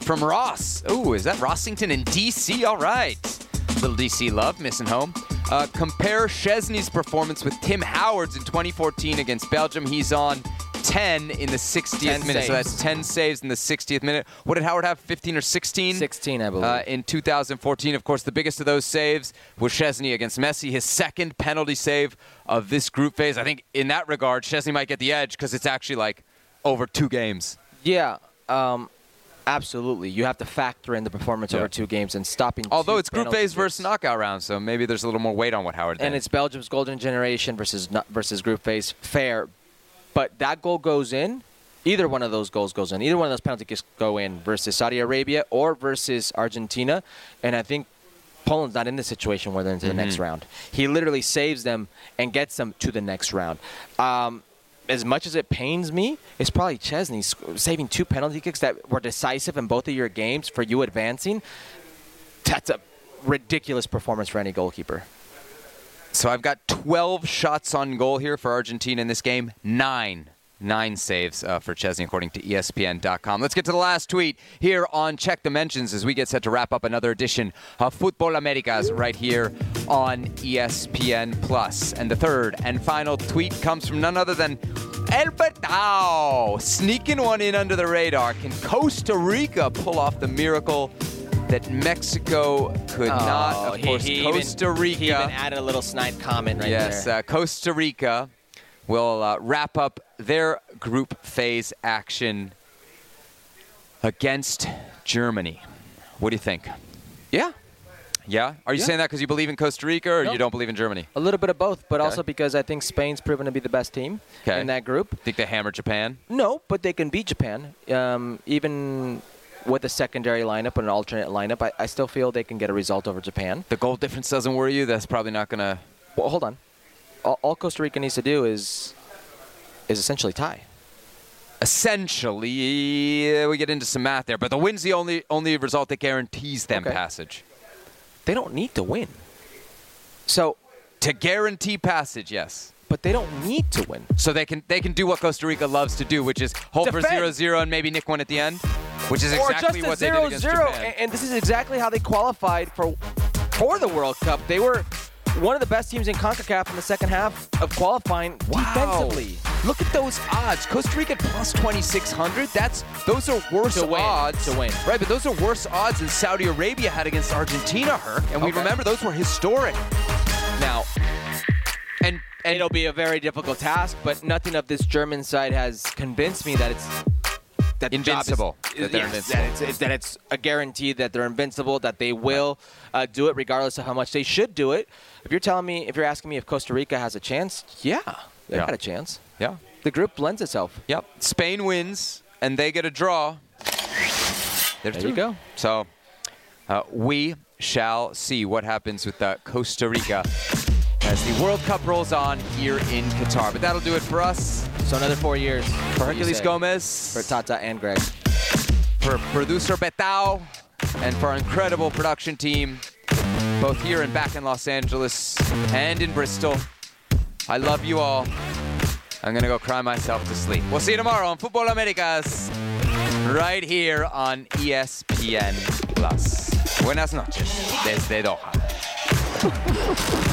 from Ross. Ooh, is that Rossington in D.C.? All right. Little D.C. love, missing home. Compare Szczesny's performance with Tim Howard's in 2014 against Belgium. He's on 10 in the 60th minute. So that's 10 saves in the 60th minute. What did Howard have, 15 or 16? 16, I believe. In 2014. Of course, the biggest of those saves was Szczesny against Messi, his second penalty save of this group phase. I think in that regard, Szczesny might get the edge because it's actually like over 2 games. Yeah, absolutely. You have to factor in the performance over 2 games and stopping. Although it's group phase versus knockout round, so maybe there's a little more weight on what Howard did. And it's Belgium's golden generation versus group phase. Fair. But that goal goes in. Either one of those goals goes in. Either one of those penalty kicks go in versus Saudi Arabia or versus Argentina. And I think Poland's not in this situation where they're into the next round. He literally saves them and gets them to the next round. As much as it pains me, it's probably Szczesny saving 2 penalty kicks that were decisive in both of your games for you advancing. That's a ridiculous performance for any goalkeeper. So I've got 12 shots on goal here for Argentina in this game. 9 saves for Szczesny, according to ESPN.com. Let's get to the last tweet here on Check the Mentions as we get set to wrap up another edition of Fútbol Americas right here on ESPN+. And the third and final tweet comes from none other than El Betao, sneaking one in under the radar. Can Costa Rica pull off the miracle that Mexico could not? Of course, Costa Rica. He even added a little snide comment right there. Yes, Costa Rica will wrap up their group phase action against Germany. What do you think? Yeah. Yeah? Are you saying that because you believe in Costa Rica or you don't believe in Germany? A little bit of both, but also because I think Spain's proven to be the best team in that group. Think they hammer Japan? No, but they can beat Japan. Even with a secondary lineup and an alternate lineup, I still feel they can get a result over Japan. The goal difference doesn't worry you? That's probably not going to... Well, hold on. All Costa Rica needs to do is essentially tie. Essentially, we get into some math there, but the win's the only result that guarantees them passage. They don't need to win. So to guarantee passage, yes. But they don't need to win. So they can do what Costa Rica loves to do, which is hold for 0-0 and maybe nick one at the end, which is exactly what they did against Japan. And this is exactly how they qualified for the World Cup. They were one of the best teams in CONCACAF in the second half of qualifying defensively. Look at those odds. Costa Rica plus 2,600. Those are worse odds to win. Right, but those are worse odds than Saudi Arabia had against Argentina, Herc. And we remember those were historic. Now, and it'll be a very difficult task, but nothing of this German side has convinced me that it's invincible. That it's a guarantee that they're invincible, that they will do it regardless of how much they should do it. If you're asking me if Costa Rica has a chance, they got a chance. Yeah. The group lends itself. Yep. Spain wins and they get a draw. There you go. So we shall see what happens with Costa Rica as the World Cup rolls on here in Qatar. But that'll do it for us. So another 4 years. For Hercules Gomez. For Tata and Greg. For producer Betao. And for our incredible production team, both here and back in Los Angeles and in Bristol. I love you all. I'm going to go cry myself to sleep. We'll see you tomorrow on Fútbol Americas, right here on ESPN+. Buenas noches desde Doha.